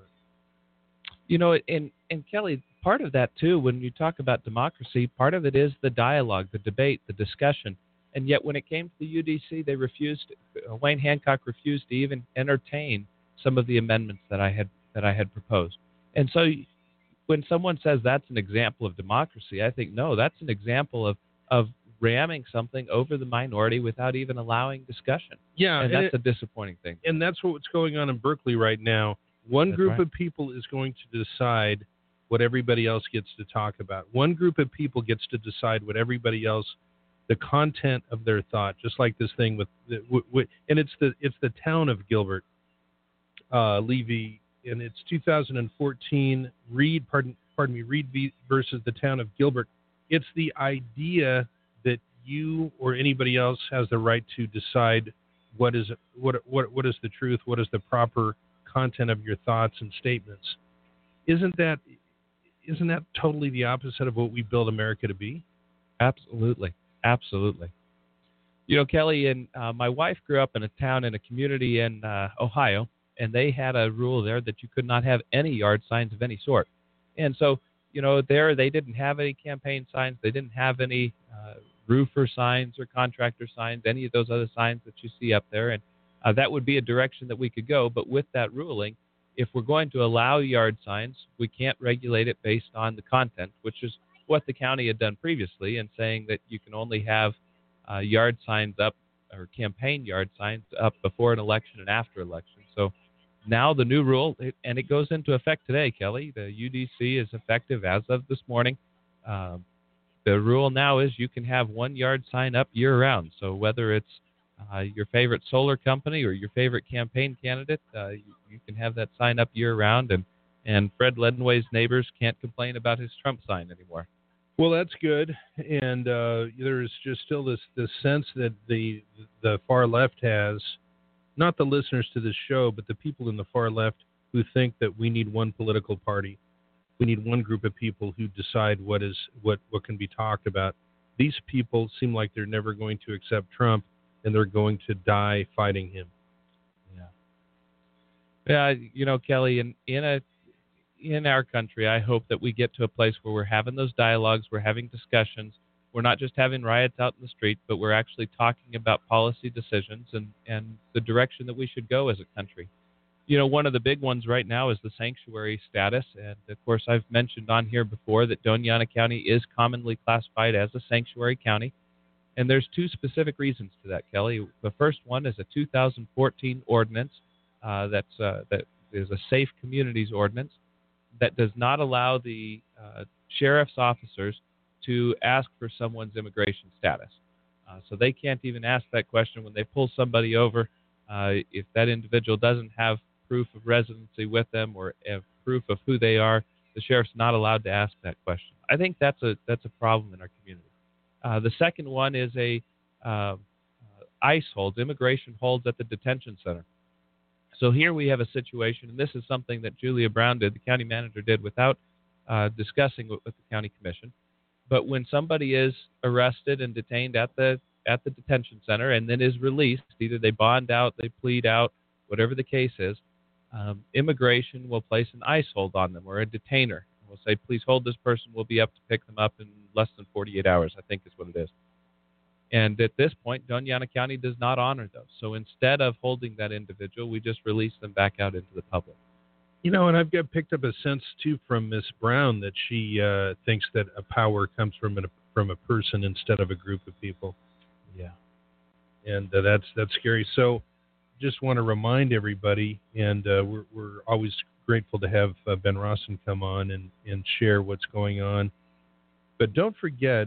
And Kelly, part of that too, when you talk about democracy, part of it is the dialogue, the debate, the discussion. And yet when it came to the UDC, they refused, Wayne Hancock refused to even entertain some of the amendments that I had proposed. And so when someone says that's an example of democracy, I think, no, that's an example of ramming something over the minority without even allowing discussion. Yeah, and that's a disappointing thing. And that's what's going on in Berkeley right now. One group of people is going to decide what everybody else gets to talk about. One group of people gets to decide what everybody else, the content of their thought, just like this thing with and it's the town of Gilbert, Levy, and it's 2014. Reed versus the town of Gilbert. It's the idea that you or anybody else has the right to decide what is the truth, what is the proper content of your thoughts and statements. Isn't that totally the opposite of what we build America to be? Absolutely. Kelly, and my wife grew up in a town in a community in Ohio, and they had a rule there that you could not have any yard signs of any sort. And so, there they didn't have any campaign signs. They didn't have any roofer signs or contractor signs, any of those other signs that you see up there. And that would be a direction that we could go. But with that ruling, if we're going to allow yard signs, we can't regulate it based on the content, which is what the county had done previously in saying that you can only have yard signs up or campaign yard signs up before an election and after election. So now the new rule, and it goes into effect today, Kelly. The UDC is effective as of this morning. The rule now is you can have one yard sign up year-round. So whether it's your favorite solar company or your favorite campaign candidate, you can have that sign up year-round, and Fred Lenway's neighbors can't complain about his Trump sign anymore. Well, that's good, and there's just still this sense that the far left has, not the listeners to this show, but the people in the far left who think that we need one political party. We need one group of people who decide what can be talked about. These people seem like they're never going to accept Trump, and they're going to die fighting him. Yeah, Kelly, in our country, I hope that we get to a place where we're having those dialogues, we're having discussions. We're not just having riots out in the street, but we're actually talking about policy decisions and the direction that we should go as a country. You know, one of the big ones right now is the sanctuary status. And, of course, I've mentioned on here before that Doña County is commonly classified as a sanctuary county. And there's two specific reasons to that, Kelly. The first one is a 2014 ordinance that is a Safe Communities Ordinance that does not allow the sheriff's officers to ask for someone's immigration status. So they can't even ask that question when they pull somebody over. If that individual doesn't have proof of residency with them or proof of who they are, the sheriff's not allowed to ask that question. I think that's a problem in our community. The second one is a ICE holds, immigration holds at the detention center. So here we have a situation, and this is something that Julia Brown did, the county manager did, without discussing it with the county commission. But when somebody is arrested and detained at the detention center and then is released, either they bond out, they plead out, whatever the case is, immigration will place an ICE hold on them or a detainer. We'll say, please hold this person. We'll be up to pick them up in less than 48 hours, I think is what it is. And at this point, Doña County does not honor those. So instead of holding that individual, we just release them back out into the public. You know, and I've got picked up a sense, too, from Miss Brown that she thinks that a power comes from a person instead of a group of people. Yeah. And that's scary. So just want to remind everybody, and we're always grateful to have Ben Rawson come on and share what's going on. But don't forget,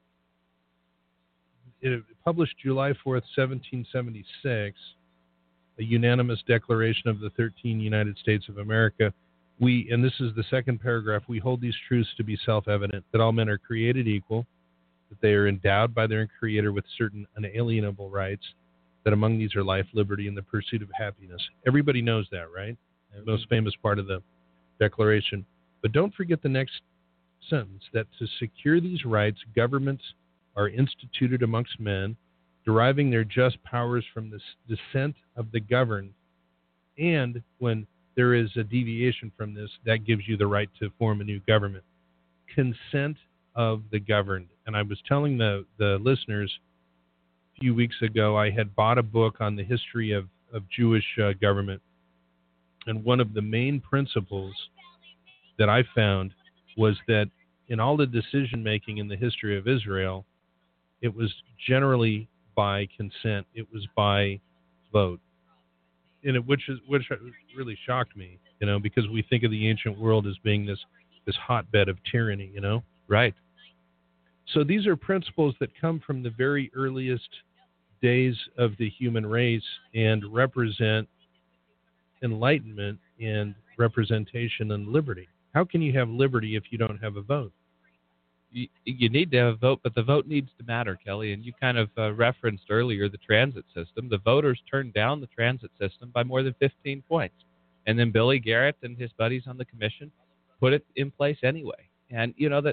it published July 4th, 1776, a unanimous declaration of the 13 United States of America. And this is the second paragraph, we hold these truths to be self-evident, that all men are created equal, that they are endowed by their Creator with certain unalienable rights, that among these are life, liberty, and the pursuit of happiness. Everybody knows that, right? The most famous part of the Declaration. But don't forget the next sentence, that to secure these rights, governments are instituted amongst men, deriving their just powers from the descent of the governed, and when there is a deviation from this, that gives you the right to form a new government. Consent of the governed. And I was telling the listeners a few weeks ago, I had bought a book on the history of Jewish government, and one of the main principles that I found was that in all the decision-making in the history of Israel, it was generally by consent. It was by vote, and which really shocked me, you know, because we think of the ancient world as being this hotbed of tyranny, you know. Right. So these are principles that come from the very earliest days of the human race and represent enlightenment and representation and liberty. How can you have liberty if you don't have a vote? You need to have a vote, but the vote needs to matter, Kelly. And you kind of referenced earlier the transit system. The voters turned down the transit system by more than 15 points. And then Billy Garrett and his buddies on the commission put it in place anyway. And, you know,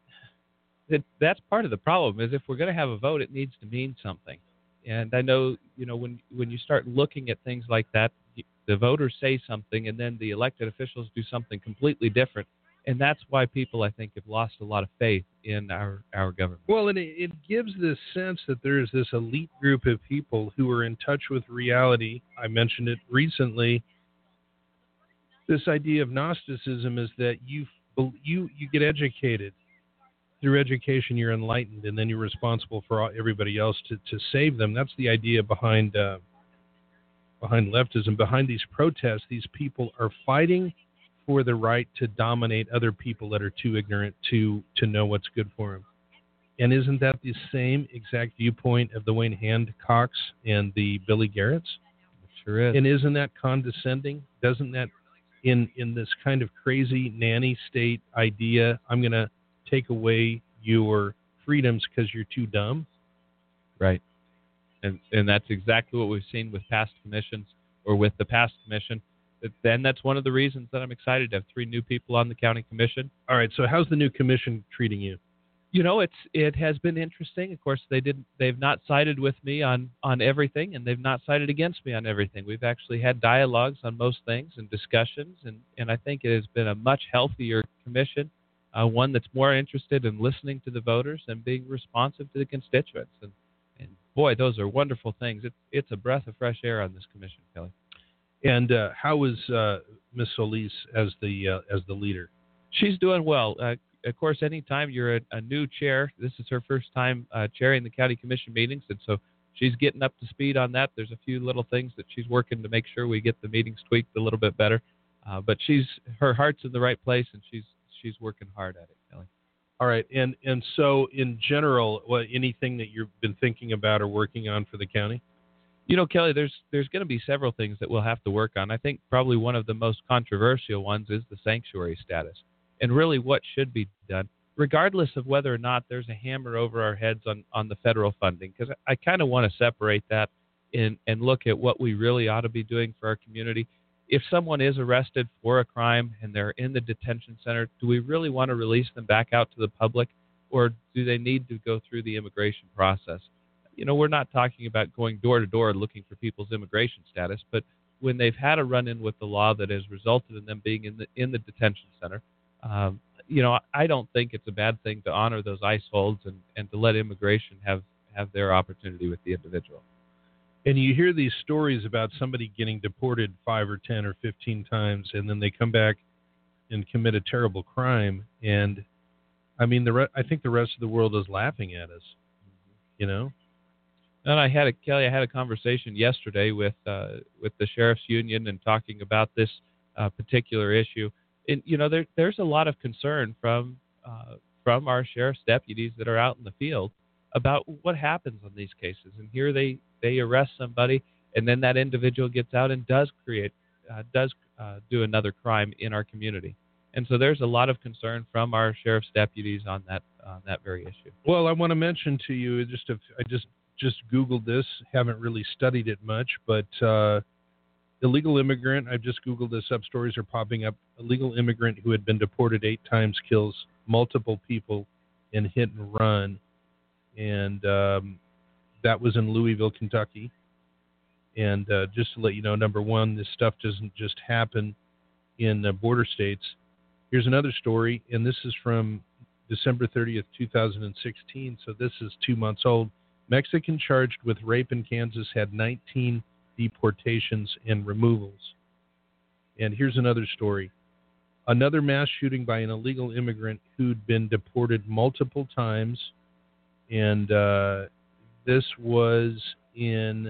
that's part of the problem is if we're going to have a vote, it needs to mean something. And I know, you know, when you start looking at things like that, the voters say something and then the elected officials do something completely different. And that's why people, I think, have lost a lot of faith in our government. Well, and it gives this sense that there's this elite group of people who are in touch with reality. I mentioned it recently. This idea of Gnosticism is that you get educated. Through education, you're enlightened, and then you're responsible for everybody else to save them. That's the idea behind leftism. Behind these protests, these people are fighting for the right to dominate other people that are too ignorant to know what's good for them. And isn't that the same exact viewpoint of the Wayne Handcocks and the Billy Garretts? It sure is. And isn't that condescending? Doesn't that, in this kind of crazy nanny state idea, I'm going to take away your freedoms because you're too dumb? Right. And that's exactly what we've seen with past commissions or with the past commission. Then that's one of the reasons that I'm excited to have 3 new people on the county commission. All right, so how's the new commission treating you? It has been interesting. Of course, they've not sided with me on everything, and they've not sided against me on everything. We've actually had dialogues on most things and discussions, and I think it has been a much healthier commission, one that's more interested in listening to the voters and being responsive to the constituents. And boy, those are wonderful things. It's a breath of fresh air on this commission, Kelly. And how is Ms. Solis as the leader? She's doing well. Of course, anytime you're a new chair, this is her first time chairing the county commission meetings, and so she's getting up to speed on that. There's a few little things that she's working to make sure we get the meetings tweaked a little bit better. But her heart's in the right place, and she's working hard at it, Kelly. All right, and so in general, anything that you've been thinking about or working on for the county? Kelly, there's going to be several things that we'll have to work on. I think probably one of the most controversial ones is the sanctuary status, and really what should be done, regardless of whether or not there's a hammer over our heads on the federal funding, because I kind of want to separate that and look at what we really ought to be doing for our community. If someone is arrested for a crime and they're in the detention center, do we really want to release them back out to the public, or do they need to go through the immigration process? We're not talking about going door to door looking for people's immigration status, but when they've had a run-in with the law that has resulted in them being in the detention center, I don't think it's a bad thing to honor those ICE holds and to let immigration have their opportunity with the individual. And you hear these stories about somebody getting deported 5 or 10 or 15 times, and then they come back and commit a terrible crime. And I mean, I think the rest of the world is laughing at us, And I had a conversation yesterday with the sheriff's union and talking about this particular issue. And there's a lot of concern from our sheriff's deputies that are out in the field about what happens on these cases. And here they arrest somebody, and then that individual gets out and does do another crime in our community. And so there's a lot of concern from our sheriff's deputies on that very issue. Well, I want to mention to you, I just Googled this, haven't really studied it much, but illegal immigrant, I just Googled this up, stories are popping up. Illegal immigrant who had been deported 8 times kills multiple people in hit and run. And that was in Louisville, Kentucky. And just to let you know, number one, this stuff doesn't just happen in border states. Here's another story, and this is from December 30th, 2016, so this is 2 months old. Mexican charged with rape in Kansas had 19 deportations and removals. And here's another story. Another mass shooting by an illegal immigrant who'd been deported multiple times, and this was in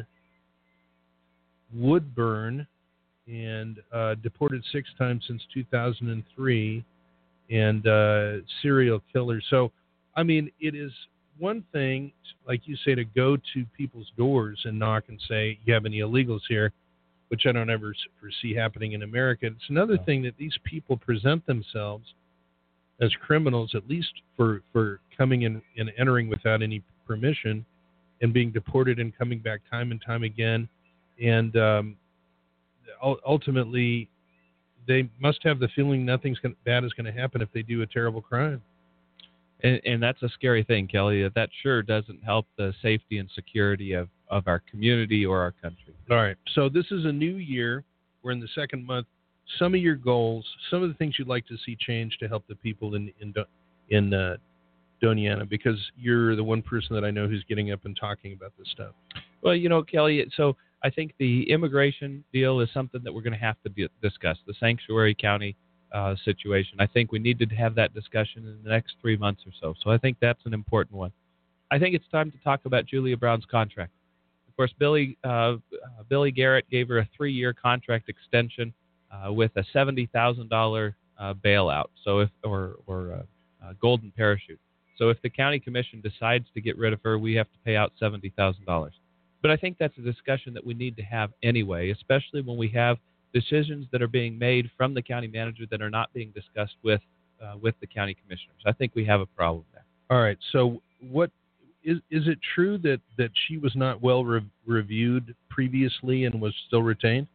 Woodburn, and deported 6 times since 2003, and serial killer. So, I mean, it is one thing, like you say, to go to people's doors and knock and say, you have any illegals here, which I don't ever foresee happening in America. It's another thing that these people present themselves as criminals, at least for coming in and entering without any permission and being deported and coming back time and time again. And ultimately, they must have the feeling nothing bad is going to happen if they do a terrible crime. And that's a scary thing, Kelly. That sure doesn't help the safety and security of our community or our country. All right. So this is a new year. We're in the second month. Some of your goals, some of the things you'd like to see change to help the people in Doniana, because you're the one person that I know who's getting up and talking about this stuff. Well, Kelly, so I think the immigration deal is something that we're going to have to discuss, the sanctuary county situation. I think we need to have that discussion in the next 3 months or so. So I think that's an important one. I think it's time to talk about Julia Brown's contract. Of course, Billy Garrett gave her a 3-year contract extension with a $70,000 bailout, so or golden parachute. So if the county commission decides to get rid of her, we have to pay out $70,000. But I think that's a discussion that we need to have anyway, especially when we have decisions that are being made from the county manager that are not being discussed with the county commissioners. I think we have a problem there. All right. So what is it true that she was not well reviewed previously and was still retained?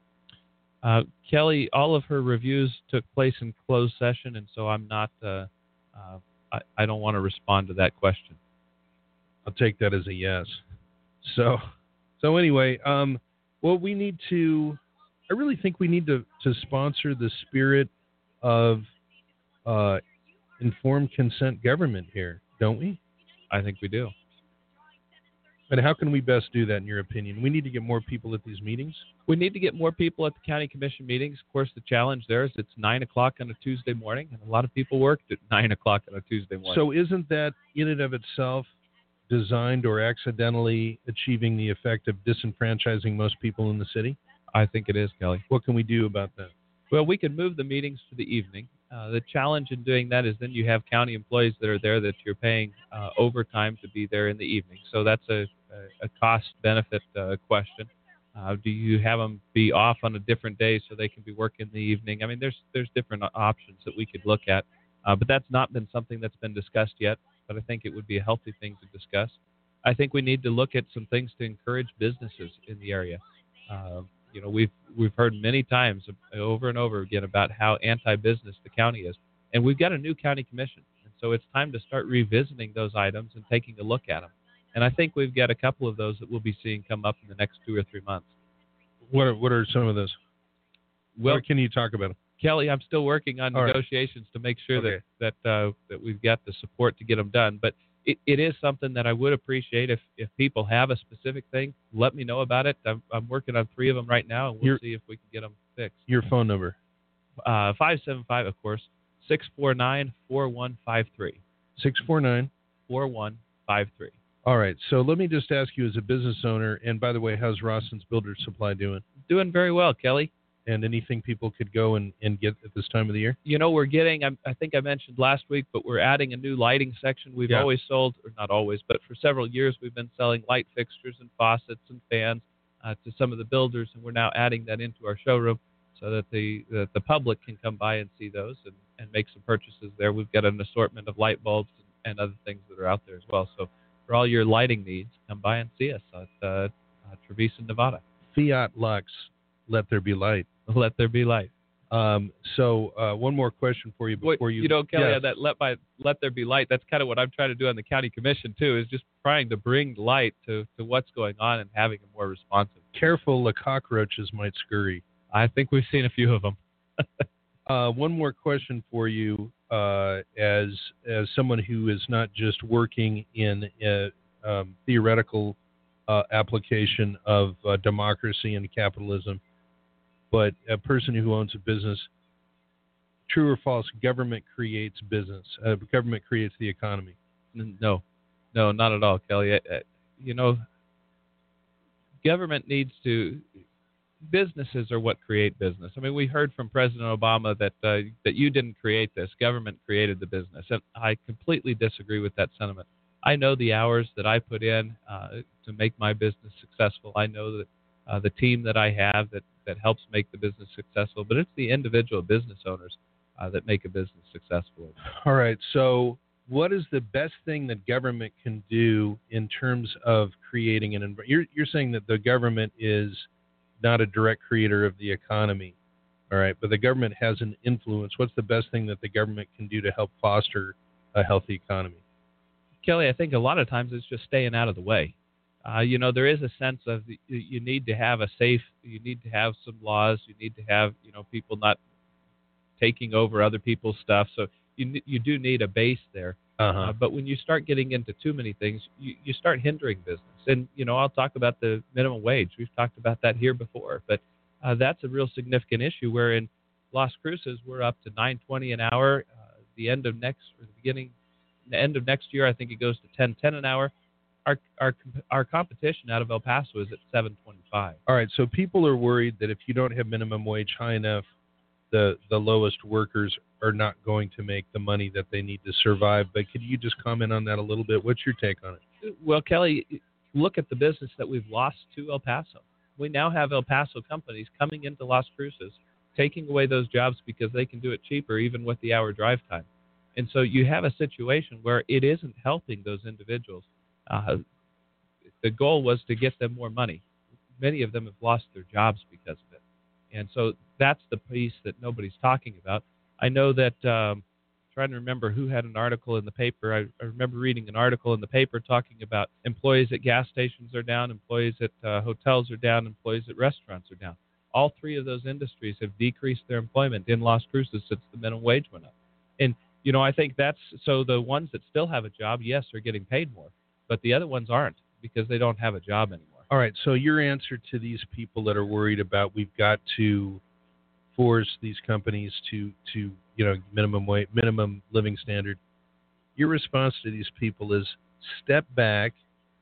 Kelly, all of her reviews took place in closed session, and so I'm not I don't want to respond to that question. I'll take that as a yes. So anyway, well, we need to. I really think we need to sponsor the spirit of informed consent government here, don't we? I think we do. And how can we best do that, in your opinion? We need to get more people at these meetings? We need to get more people at the county commission meetings. Of course, the challenge there is it's 9 o'clock on a Tuesday morning, and a lot of people worked at 9 o'clock on a Tuesday morning. So isn't that, in and of itself, designed or accidentally achieving the effect of disenfranchising most people in the city? I think it is, Kelly. What can we do about that? Well, we could move the meetings to the evening. The challenge in doing that is then you have county employees that are there that you're paying overtime to be there in the evening. So that's a cost-benefit question. Do you have them be off on a different day so they can be working in the evening? I mean, there's different options that we could look at, but that's not been something that's been discussed yet. But I think it would be a healthy thing to discuss. I think we need to look at some things to encourage businesses in the area. We've heard many times over and over again about how anti-business the county is, and we've got a new county commission, and so it's time to start revisiting those items and taking a look at them. And I think we've got a couple of those that we'll be seeing come up in the next 2 or 3 months. What are some of those? Well, or can you talk about them? Kelly, I'm still working on negotiations to make sure that we've got the support to get them done. But it is something that I would appreciate if people have a specific thing, let me know about it. I'm working on 3 of them right now, and we'll see if we can get them fixed. Your phone number? 575, of course, 649-4153. 649-4153. All right. So let me just ask you, as a business owner, and by the way, how's Rawson's Builder Supply doing? Doing very well, Kelly. And anything people could go and get at this time of the year? We're getting, I think I mentioned last week, but we're adding a new lighting section. We've always sold, or not always, but for several years we've been selling light fixtures and faucets and fans to some of the builders, and we're now adding that into our showroom so that the public can come by and see those and make some purchases there. We've got an assortment of light bulbs and other things that are out there as well. So for all your lighting needs, come by and see us at Treviso, Nevada. Fiat Lux, let there be light. Let there be light. So one more question for you before you... Kelly, that let there be light, that's kind of what I'm trying to do on the county commission, too, is just trying to bring light to what's going on and having it more responsive. Careful, the cockroaches might scurry. I think we've seen a few of them. One more question for you, as someone who is not just working in a theoretical application of democracy and capitalism, but a person who owns a business. True or false, government creates business. Government creates the economy. No, not at all, Kelly. Government needs to... Businesses are what create business. I mean, we heard from President Obama that you didn't create this. Government created the business. And I completely disagree with that sentiment. I know the hours that I put in to make my business successful. I know that the team that I have that helps make the business successful, but it's the individual business owners that make a business successful. All right. So what is the best thing that government can do in terms of creating an environment? You're saying that the government is not a direct creator of the economy. All right. But the government has an influence. What's the best thing that the government can do to help foster a healthy economy? Kelly, I think a lot of times it's just staying out of the way. There is a sense of you need to have you need to have some laws. You need to have, people not taking over other people's stuff. So you do need a base there. But when you start getting into too many things, you start hindering business. And, I'll talk about the minimum wage. We've talked about that here before. But that's a real significant issue where in Las Cruces we're up to $9.20 an hour. The end of next year, I think it goes to $10.10 an hour. Our competition out of El Paso is at $7.25. All right, so people are worried that if you don't have minimum wage high enough, the lowest workers are not going to make the money that they need to survive. But could you just comment on that a little bit? What's your take on it? Well, Kelly, look at the business that we've lost to El Paso. We now have El Paso companies coming into Las Cruces, taking away those jobs because they can do it cheaper, even with the hour drive time. And so you have a situation where it isn't helping those individuals. The goal was to get them more money. Many of them have lost their jobs because of it. And so that's the piece that nobody's talking about. I know that trying to remember who had an article in the paper. I remember reading an article in the paper talking about employees at gas stations are down, employees at hotels are down, employees at restaurants are down. All three of those industries have decreased their employment in Las Cruces since the minimum wage went up. And, I think that's so the ones that still have a job, yes, are getting paid more, but the other ones aren't because they don't have a job anymore. All right, so your answer to these people that are worried about we've got to force these companies to minimum living standard, your response to these people is step back,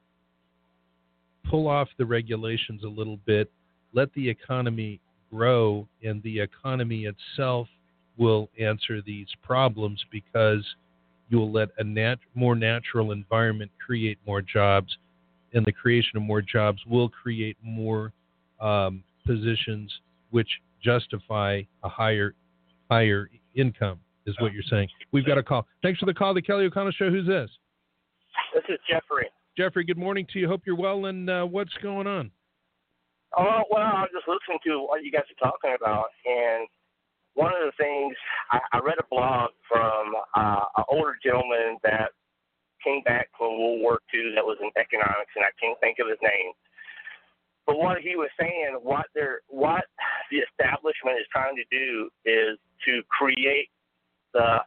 pull off the regulations a little bit, let the economy grow, and the economy itself will answer these problems because you'll let a more natural environment create more jobs, and the creation of more jobs will create more positions which justify a higher income, is what you're saying. We've got a call. Thanks for the call, the Kelly O'Connell Show. Who's this? This is Jeffrey. Jeffrey, good morning to you. Hope you're well, and what's going on? Oh, well, I was just listening to what you guys are talking about, and one of the things, I read a blog from an older gentleman that came back from World War II that was in economics, and I can't think of his name. But what he was saying, what the establishment is trying to do is to create the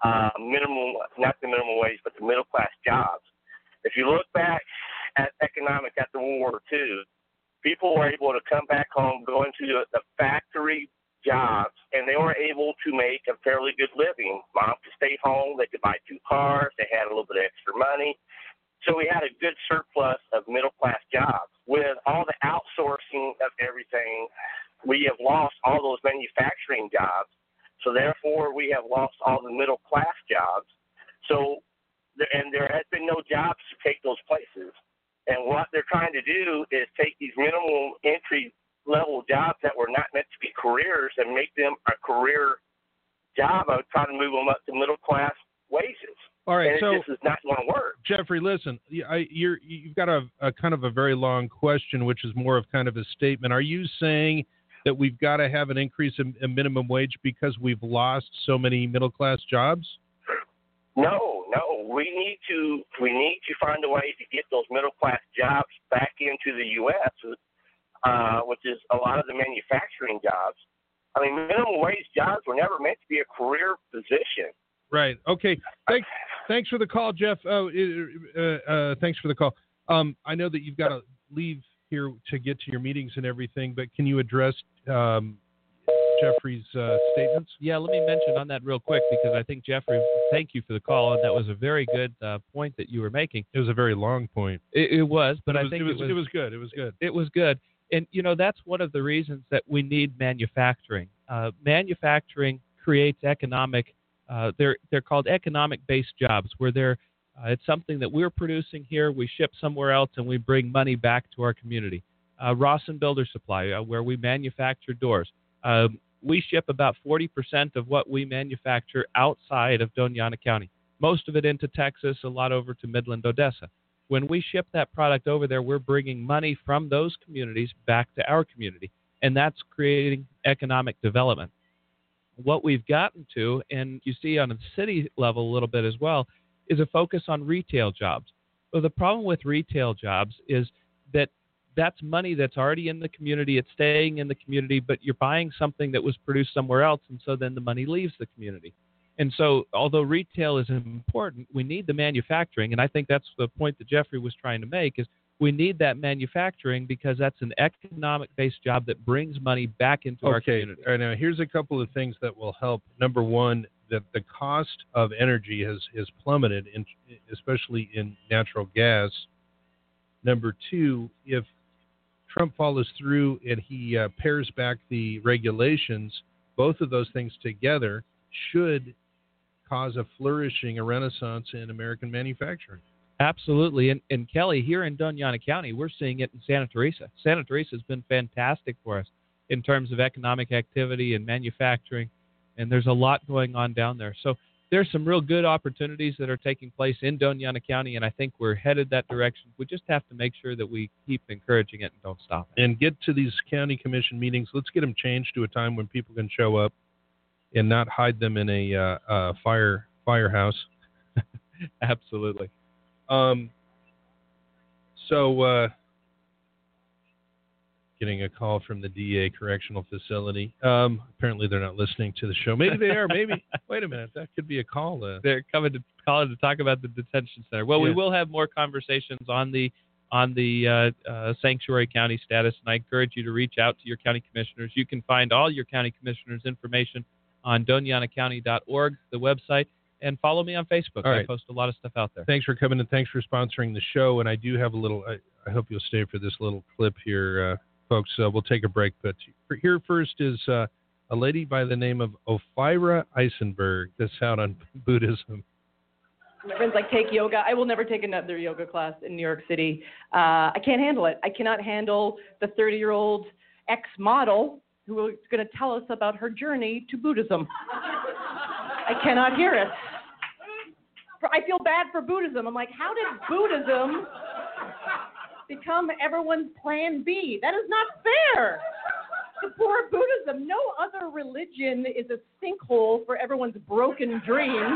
not the minimum wage, but the middle class jobs. If you look back at economics after World War II, people were able to come back home, go into the factory jobs, and they were able to make a fairly good living. Mom could stay home, they could buy 2 cars, they had a little bit of extra money. So we had a good surplus of middle-class jobs. With all the outsourcing of everything, we have lost all those manufacturing jobs. So therefore, we have lost all the middle-class jobs. So, and there has been no jobs to take those places. And what they're trying to do is take these minimum entry-level jobs that were not meant to be careers and make them a career job. I would try to move them up to middle-class wages. All right, and so this is not going to work. Jeffrey, listen, you've got a kind of a very long question, which is more of kind of a statement. Are you saying that we've got to have an increase in minimum wage because we've lost so many middle-class jobs? No. We need to find a way to get those middle-class jobs back into the U.S., which is a lot of the manufacturing jobs. I mean, minimum wage jobs were never meant to be a career position. Right. Okay. Thanks for the call, Jeff. Thanks for the call. I know that you've got to leave here to get to your meetings and everything, but can you address Jeffrey's statements? Yeah, let me mention on that real quick because I think, Jeffrey, thank you for the call, and that was a very good point that you were making. It was a very long point. It was, but I think it was good. It was good. It was good. And, that's one of the reasons that we need manufacturing. Manufacturing creates economic they're called economic-based jobs, where it's something that we're producing here, we ship somewhere else, and we bring money back to our community. Rawson Builder Supply, where we manufacture doors. We ship about 40% of what we manufacture outside of Doñana County, most of it into Texas, a lot over to Midland, Odessa. When we ship that product over there, we're bringing money from those communities back to our community, and that's creating economic development. What we've gotten to, and you see on a city level a little bit as well, is a focus on retail jobs. Well, the problem with retail jobs is that that's money that's already in the community, it's staying in the community, but you're buying something that was produced somewhere else, and so then the money leaves the community. And so, although retail is important, we need the manufacturing, and I think that's the point that Jeffrey was trying to make, is we need that manufacturing because that's an economic-based job that brings money back into our community. All right, now here's a couple of things that will help. Number one, that the cost of energy has plummeted, especially in natural gas. Number two, if Trump follows through and he pares back the regulations, both of those things together should cause a flourishing, a renaissance in American manufacturing. Absolutely. And Kelly, here in Doñana County, we're seeing it in Santa Teresa. Santa Teresa has been fantastic for us in terms of economic activity and manufacturing, and there's a lot going on down there. So there's some real good opportunities that are taking place in Doñana County, and I think we're headed that direction. We just have to make sure that we keep encouraging it and don't stop it. And get to these county commission meetings. Let's get them changed to a time when people can show up and not hide them in a fire firehouse. Absolutely. So, getting a call from the DA Correctional Facility. Apparently they're not listening to the show. Maybe they are. Maybe. Wait a minute. That could be a call. They're coming to call to talk about the detention center. Well, we will have more conversations on the sanctuary county status, and I encourage you to reach out to your county commissioners. You can find all your county commissioners' information on donianacounty.org, the website, and follow me on Facebook. All I right. post a lot of stuff out there. Thanks for coming and thanks for sponsoring the show. And I do have a little, I hope you'll stay for this little clip here, folks. We'll take a break. But here first is a lady by the name of Ophira Eisenberg. That's out on Buddhism. My friends like take yoga. I will never take another yoga class in New York City. I can't handle it. I cannot handle the 30-year-old ex-model who is going to tell us about her journey to Buddhism. I cannot hear it. I feel bad for Buddhism. I'm like, how did Buddhism become everyone's plan B? That is not fair. The poor Buddhism. No other religion is a sinkhole for everyone's broken dreams.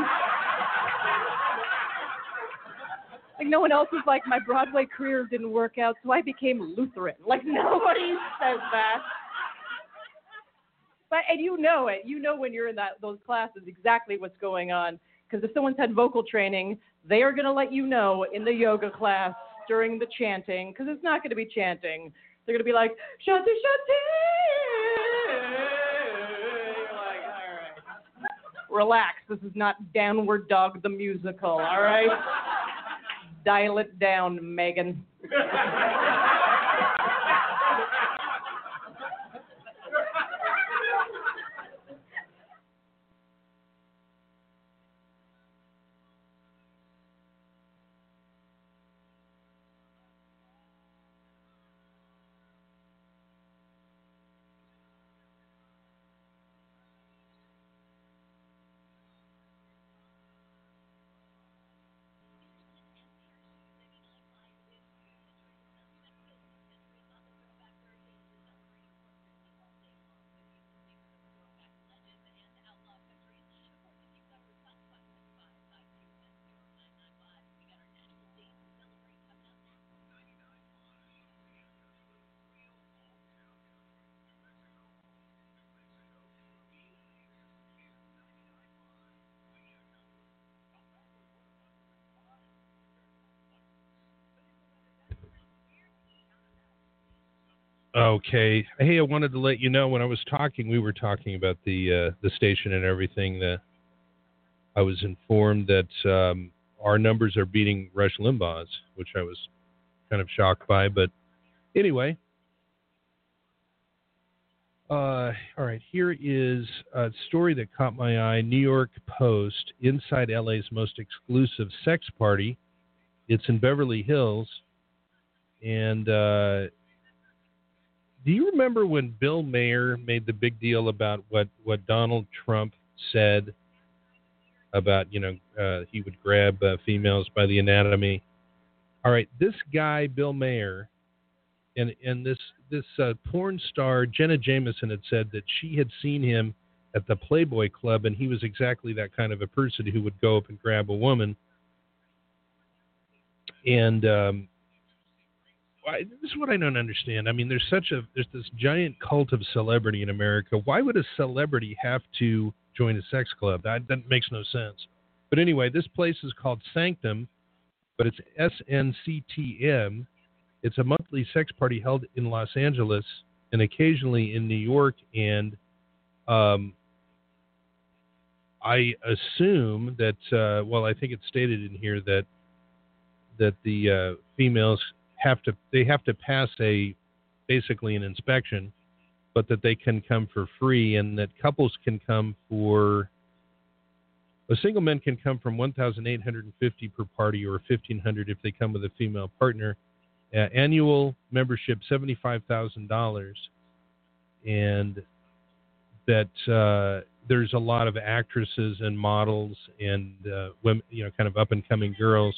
Like, no one else is like, my Broadway career didn't work out, so I became Lutheran. Like, nobody says that. But, and you know it. You know when you're in those classes exactly what's going on. Because if someone's had vocal training, they are going to let you know in the yoga class during the chanting, because it's not going to be chanting. They're going to be like, shanti, shanti. You're like, all right. Relax. This is not Downward Dog the musical, all right? Dial it down, Megan. Okay. Hey, I wanted to let you know when I was talking, we were talking about the station and everything. That I was informed that our numbers are beating Rush Limbaugh's, which I was kind of shocked by. But anyway, all right. Here is a story that caught my eye. New York Post, inside LA's most exclusive sex party. It's in Beverly Hills, and do you remember when Bill Mayer made the big deal about what Donald Trump said about, he would grab females by the anatomy? All right, this guy, Bill Mayer, and this porn star, Jenna Jameson, had said that she had seen him at the Playboy Club, and he was exactly that kind of a person who would go up and grab a woman. And this is what I don't understand. I mean, there's this giant cult of celebrity in America. Why would a celebrity have to join a sex club? That makes no sense. But anyway, this place is called Sanctum, but it's SNCTM. It's a monthly sex party held in Los Angeles and occasionally in New York. And I assume that, I think it's stated in here that the females have to pass basically an inspection, but that they can come for free, and that couples can come for a single man can come from $1,850 per party, or $1,500 if they come with a female partner. Annual membership $75,000, and that there's a lot of actresses and models and women, kind of up and coming girls.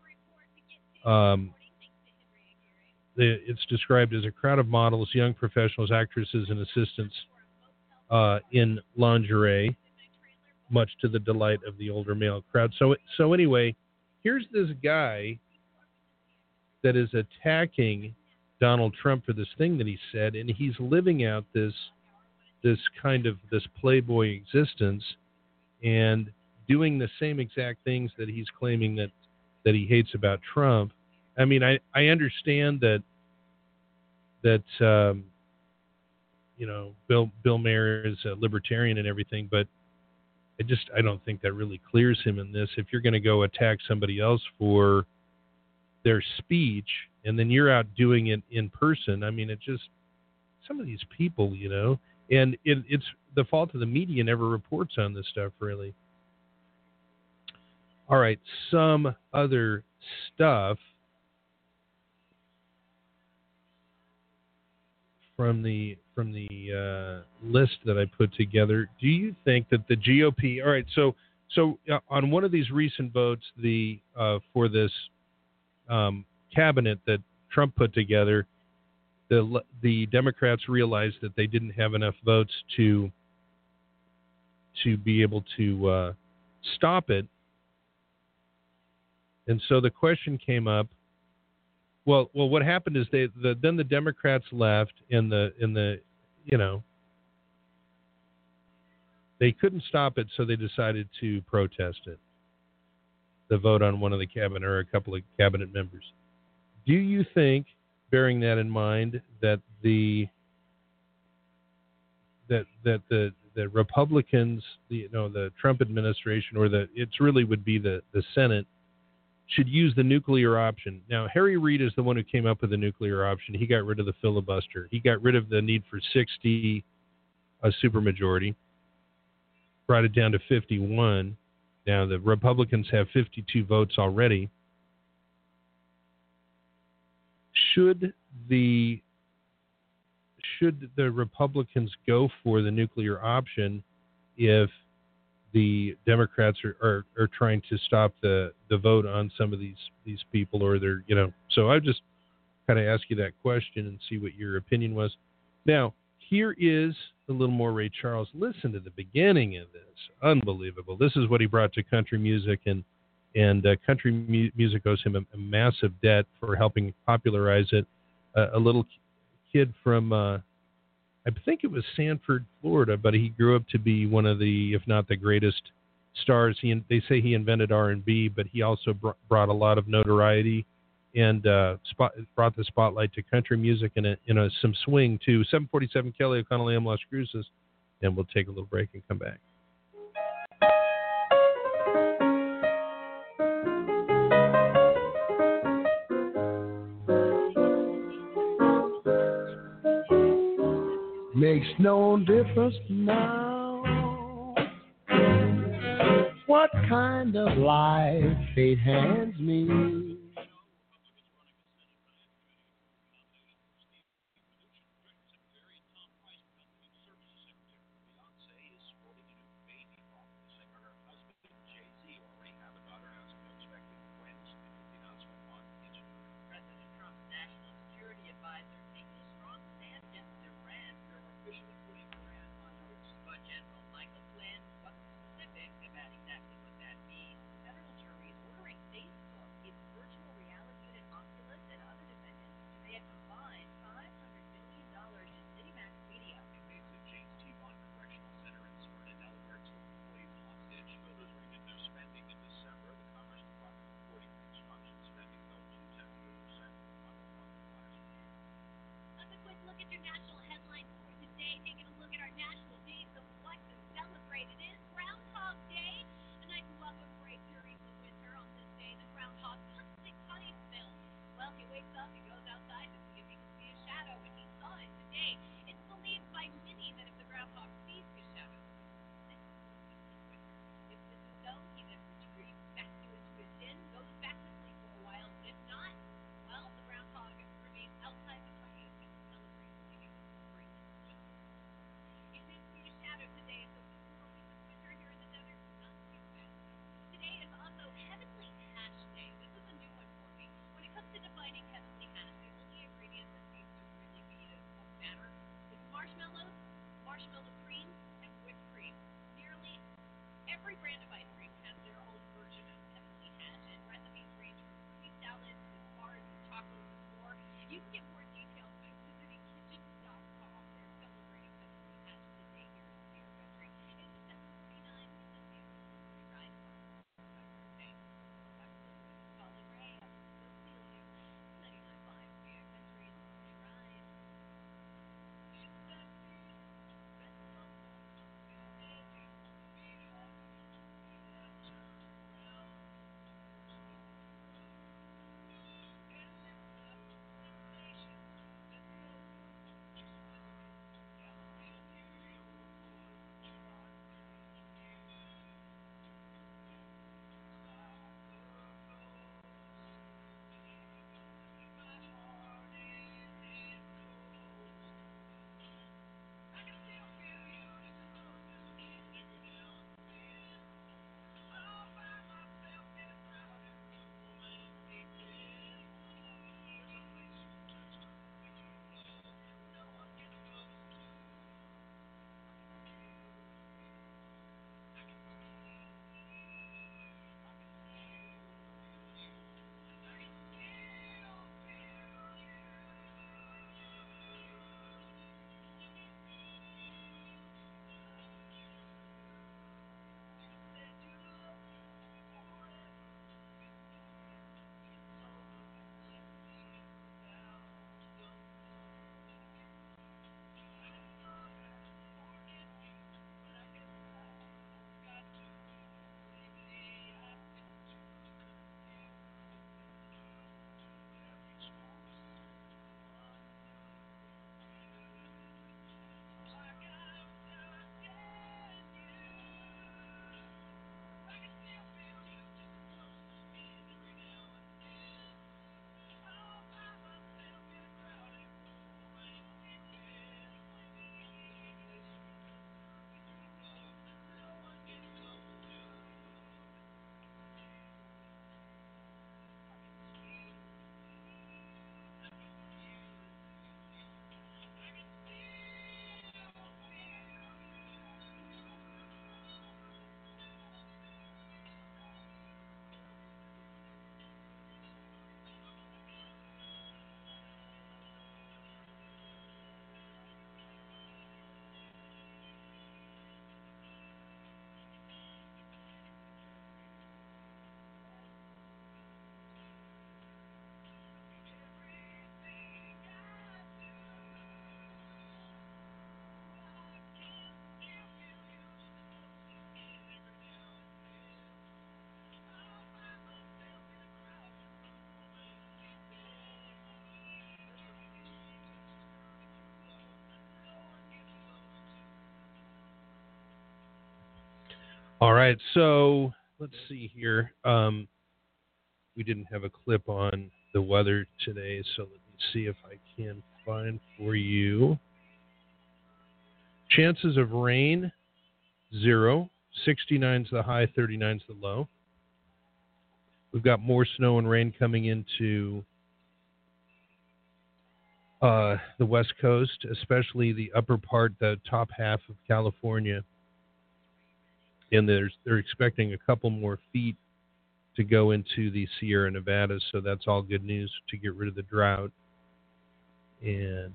It's described as a crowd of models, young professionals, actresses, and assistants in lingerie. much to the delight of the older male crowd. So anyway, here's this guy that is attacking Donald Trump for this thing that he said, and he's living out this kind of this playboy existence and doing the same exact things that he's claiming that he hates about Trump. I mean, I understand that Bill Maher is a libertarian and everything, but I don't think that really clears him in this. If you're going to go attack somebody else for their speech and then you're out doing it in person, I mean, some of these people, and it's the fault of the media never reports on this stuff, really. All right, some other stuff from the list that I put together. Do you think that the GOP? All right, so on one of these recent votes, for this cabinet that Trump put together, the Democrats realized that they didn't have enough votes to be able to stop it, and so the question came up. Well, what happened is then the Democrats left, and they couldn't stop it, so they decided to protest it. The vote on one of the cabinet or a couple of cabinet members. Do you think, bearing that in mind, that the Republicans, the Trump administration, or it really would be the Senate, should use the nuclear option? Now, Harry Reid is the one who came up with the nuclear option. He got rid of the filibuster. He got rid of the need for 60, a supermajority, brought it down to 51. Now, the Republicans have 52 votes already. Should the Republicans go for the nuclear option if the Democrats are trying to stop the vote on some of these people, or they're, so I just kind of ask you that question and see what your opinion was. Now, here is a little more Ray Charles. Listen to the beginning of this. Unbelievable. This is what he brought to country music, and country music owes him a massive debt for helping popularize it. A little kid from, I think it was Sanford, Florida, but he grew up to be one of the, if not the greatest stars. They say he invented R&B, but he also brought a lot of notoriety and brought the spotlight to country music and some swing too. 747 Kelly O'Connell AM Las Cruces, and we'll take a little break and come back. Makes no difference now what kind of life fate hands me. All right, so let's see here. We didn't have a clip on the weather today, so let me see if I can find for you. Chances of rain, 0. 69's the high, 39's the low. We've got more snow and rain coming into the West Coast, especially the upper part, the top half of California. And they're expecting a couple more feet to go into the Sierra Nevadas, so that's all good news to get rid of the drought. And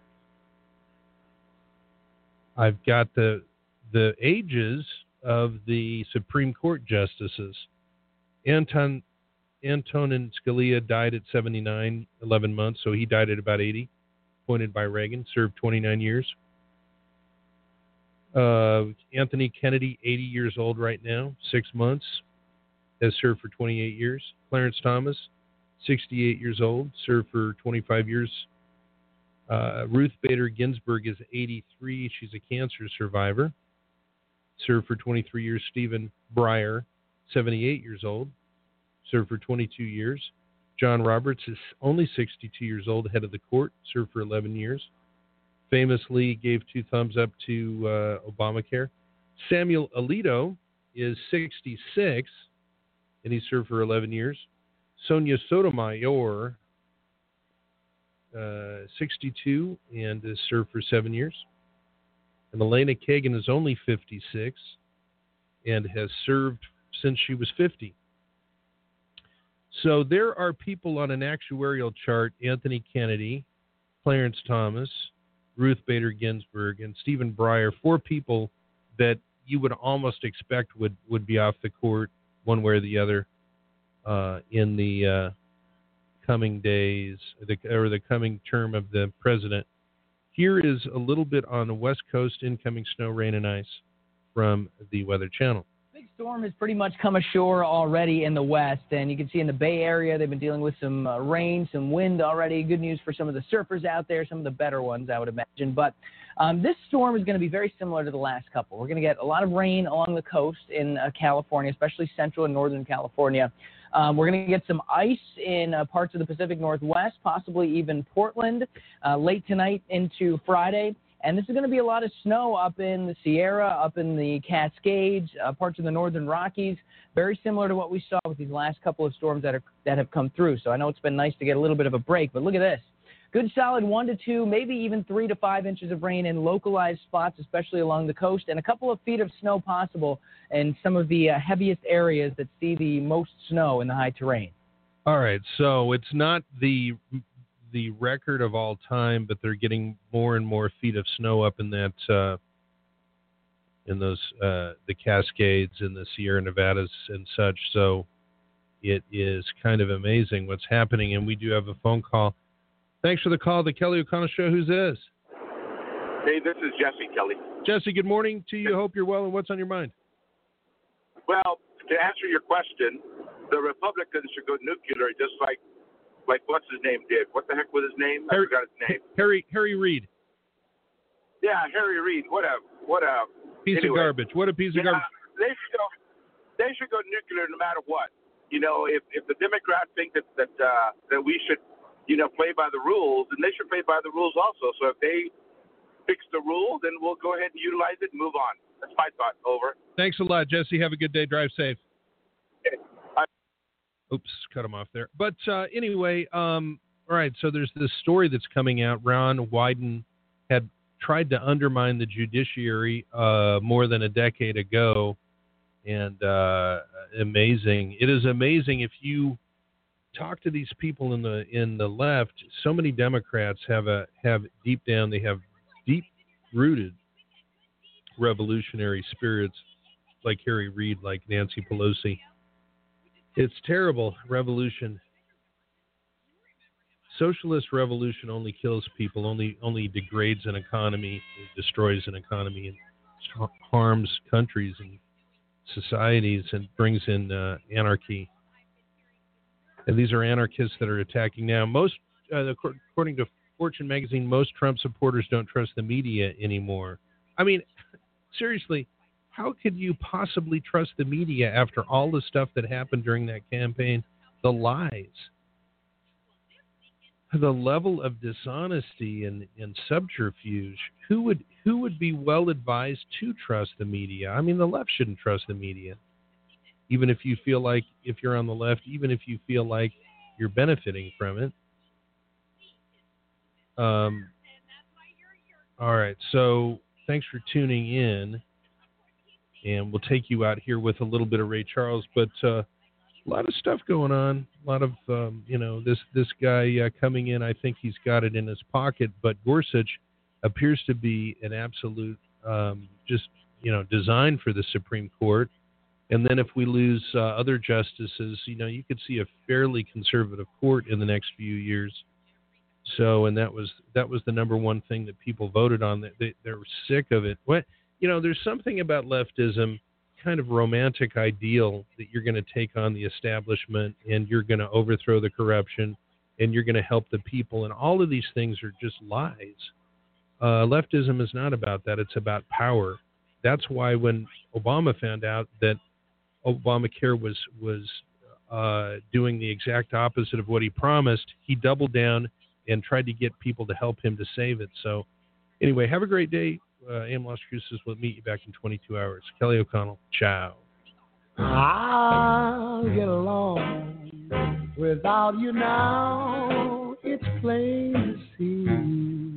I've got the ages of the Supreme Court justices. Antonin Scalia died at 79, 11 months, so he died at about 80, appointed by Reagan, served 29 years. Anthony Kennedy, 80 years old right now, 6 months, has served for 28 years. Clarence Thomas, 68 years old, served for 25 years. Ruth Bader Ginsburg is 83. She's a cancer survivor, served for 23 years. Stephen Breyer, 78 years old, served for 22 years. John Roberts is only 62 years old, head of the court, served for 11 years. Famously gave 2 thumbs up to Obamacare. Samuel Alito is 66, and he served for 11 years. Sonia Sotomayor, 62, and has served for 7 years. And Elena Kagan is only 56 and has served since she was 50. So there are people on an actuarial chart, Anthony Kennedy, Clarence Thomas, Ruth Bader Ginsburg, and Stephen Breyer, 4 people that you would almost expect would be off the court one way or the other in the coming days, or the coming term of the president. Here is a little bit on the West Coast, incoming snow, rain, and ice from the Weather Channel. Big storm has pretty much come ashore already in the west, and you can see in the Bay Area they've been dealing with some rain, some wind already. Good news for some of the surfers out there, some of the better ones, I would imagine. But this storm is going to be very similar to the last couple. We're going to get a lot of rain along the coast in California, especially central and northern California. We're going to get some ice in parts of the Pacific Northwest, possibly even Portland, late tonight into Friday. And this is going to be a lot of snow up in the Sierra, up in the Cascades, parts of the northern Rockies, very similar to what we saw with these last couple of storms that have come through. So I know it's been nice to get a little bit of a break, but look at this. Good solid 1 to 2, maybe even 3 to 5 inches of rain in localized spots, especially along the coast, and a couple of feet of snow possible in some of the heaviest areas that see the most snow in the high terrain. All right, so it's not the record of all time, but they're getting more and more feet of snow up in that the Cascades and the Sierra Nevadas and such. So it is kind of amazing what's happening, and we do have a phone call. Thanks for the call, the Kelly O'Connell Show. Who's this? Hey, this is Jesse, Kelly. Jesse, good morning to you. Hope you're well, and what's on your mind? Well, to answer your question, the Republicans should go nuclear, just like what's his name did. What the heck was his name? I forgot his name. Harry Reid. Yeah, Harry Reid. What a piece of garbage. What a piece of garbage. They should go nuclear no matter what. You know, if the Democrats think that we should, play by the rules, then they should play by the rules also. So if they fix the rule, then we'll go ahead and utilize it and move on. That's my thought. Over. Thanks a lot, Jesse. Have a good day. Drive safe. Okay. Oops, cut him off there. But anyway, all right, so there's this story that's coming out. Ron Wyden had tried to undermine the judiciary more than a decade ago, and amazing. It is amazing if you talk to these people in the left. So many Democrats have deep down, they have deep-rooted revolutionary spirits, like Harry Reid, like Nancy Pelosi. It's terrible. Revolution. Socialist revolution only kills people, only degrades an economy, destroys an economy, and harms countries and societies, and brings in anarchy. And these are anarchists that are attacking now. Most, according to Fortune magazine, most Trump supporters don't trust the media anymore. I mean, seriously, how could you possibly trust the media after all the stuff that happened during that campaign? The lies, the level of dishonesty and subterfuge. Who would be well advised to trust the media? I mean, the left shouldn't trust the media, even if you feel like, if you're on the left, even if you feel like you're benefiting from it. All right, so thanks for tuning in, and we'll take you out here with a little bit of Ray Charles, but a lot of stuff going on, a lot of, this guy coming in, I think he's got it in his pocket, but Gorsuch appears to be an absolute, design for the Supreme Court. And then if we lose other justices, you could see a fairly conservative court in the next few years. So, and that was the number one thing that people voted on. They're sick of it. There's something about leftism, kind of romantic ideal that you're going to take on the establishment and you're going to overthrow the corruption and you're going to help the people. And all of these things are just lies. Leftism is not about that. It's about power. That's why when Obama found out that Obamacare was doing the exact opposite of what he promised, he doubled down and tried to get people to help him to save it. So anyway, have a great day. AM Las Cruces will meet you back in 22 hours. Kelly O'Connell, ciao. I'll get along without you now. It's plain to see.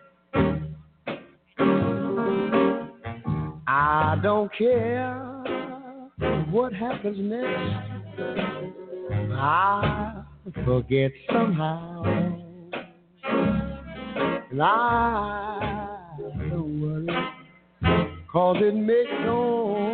I don't care what happens next. I forget somehow. And I don't worry, 'cause it makes no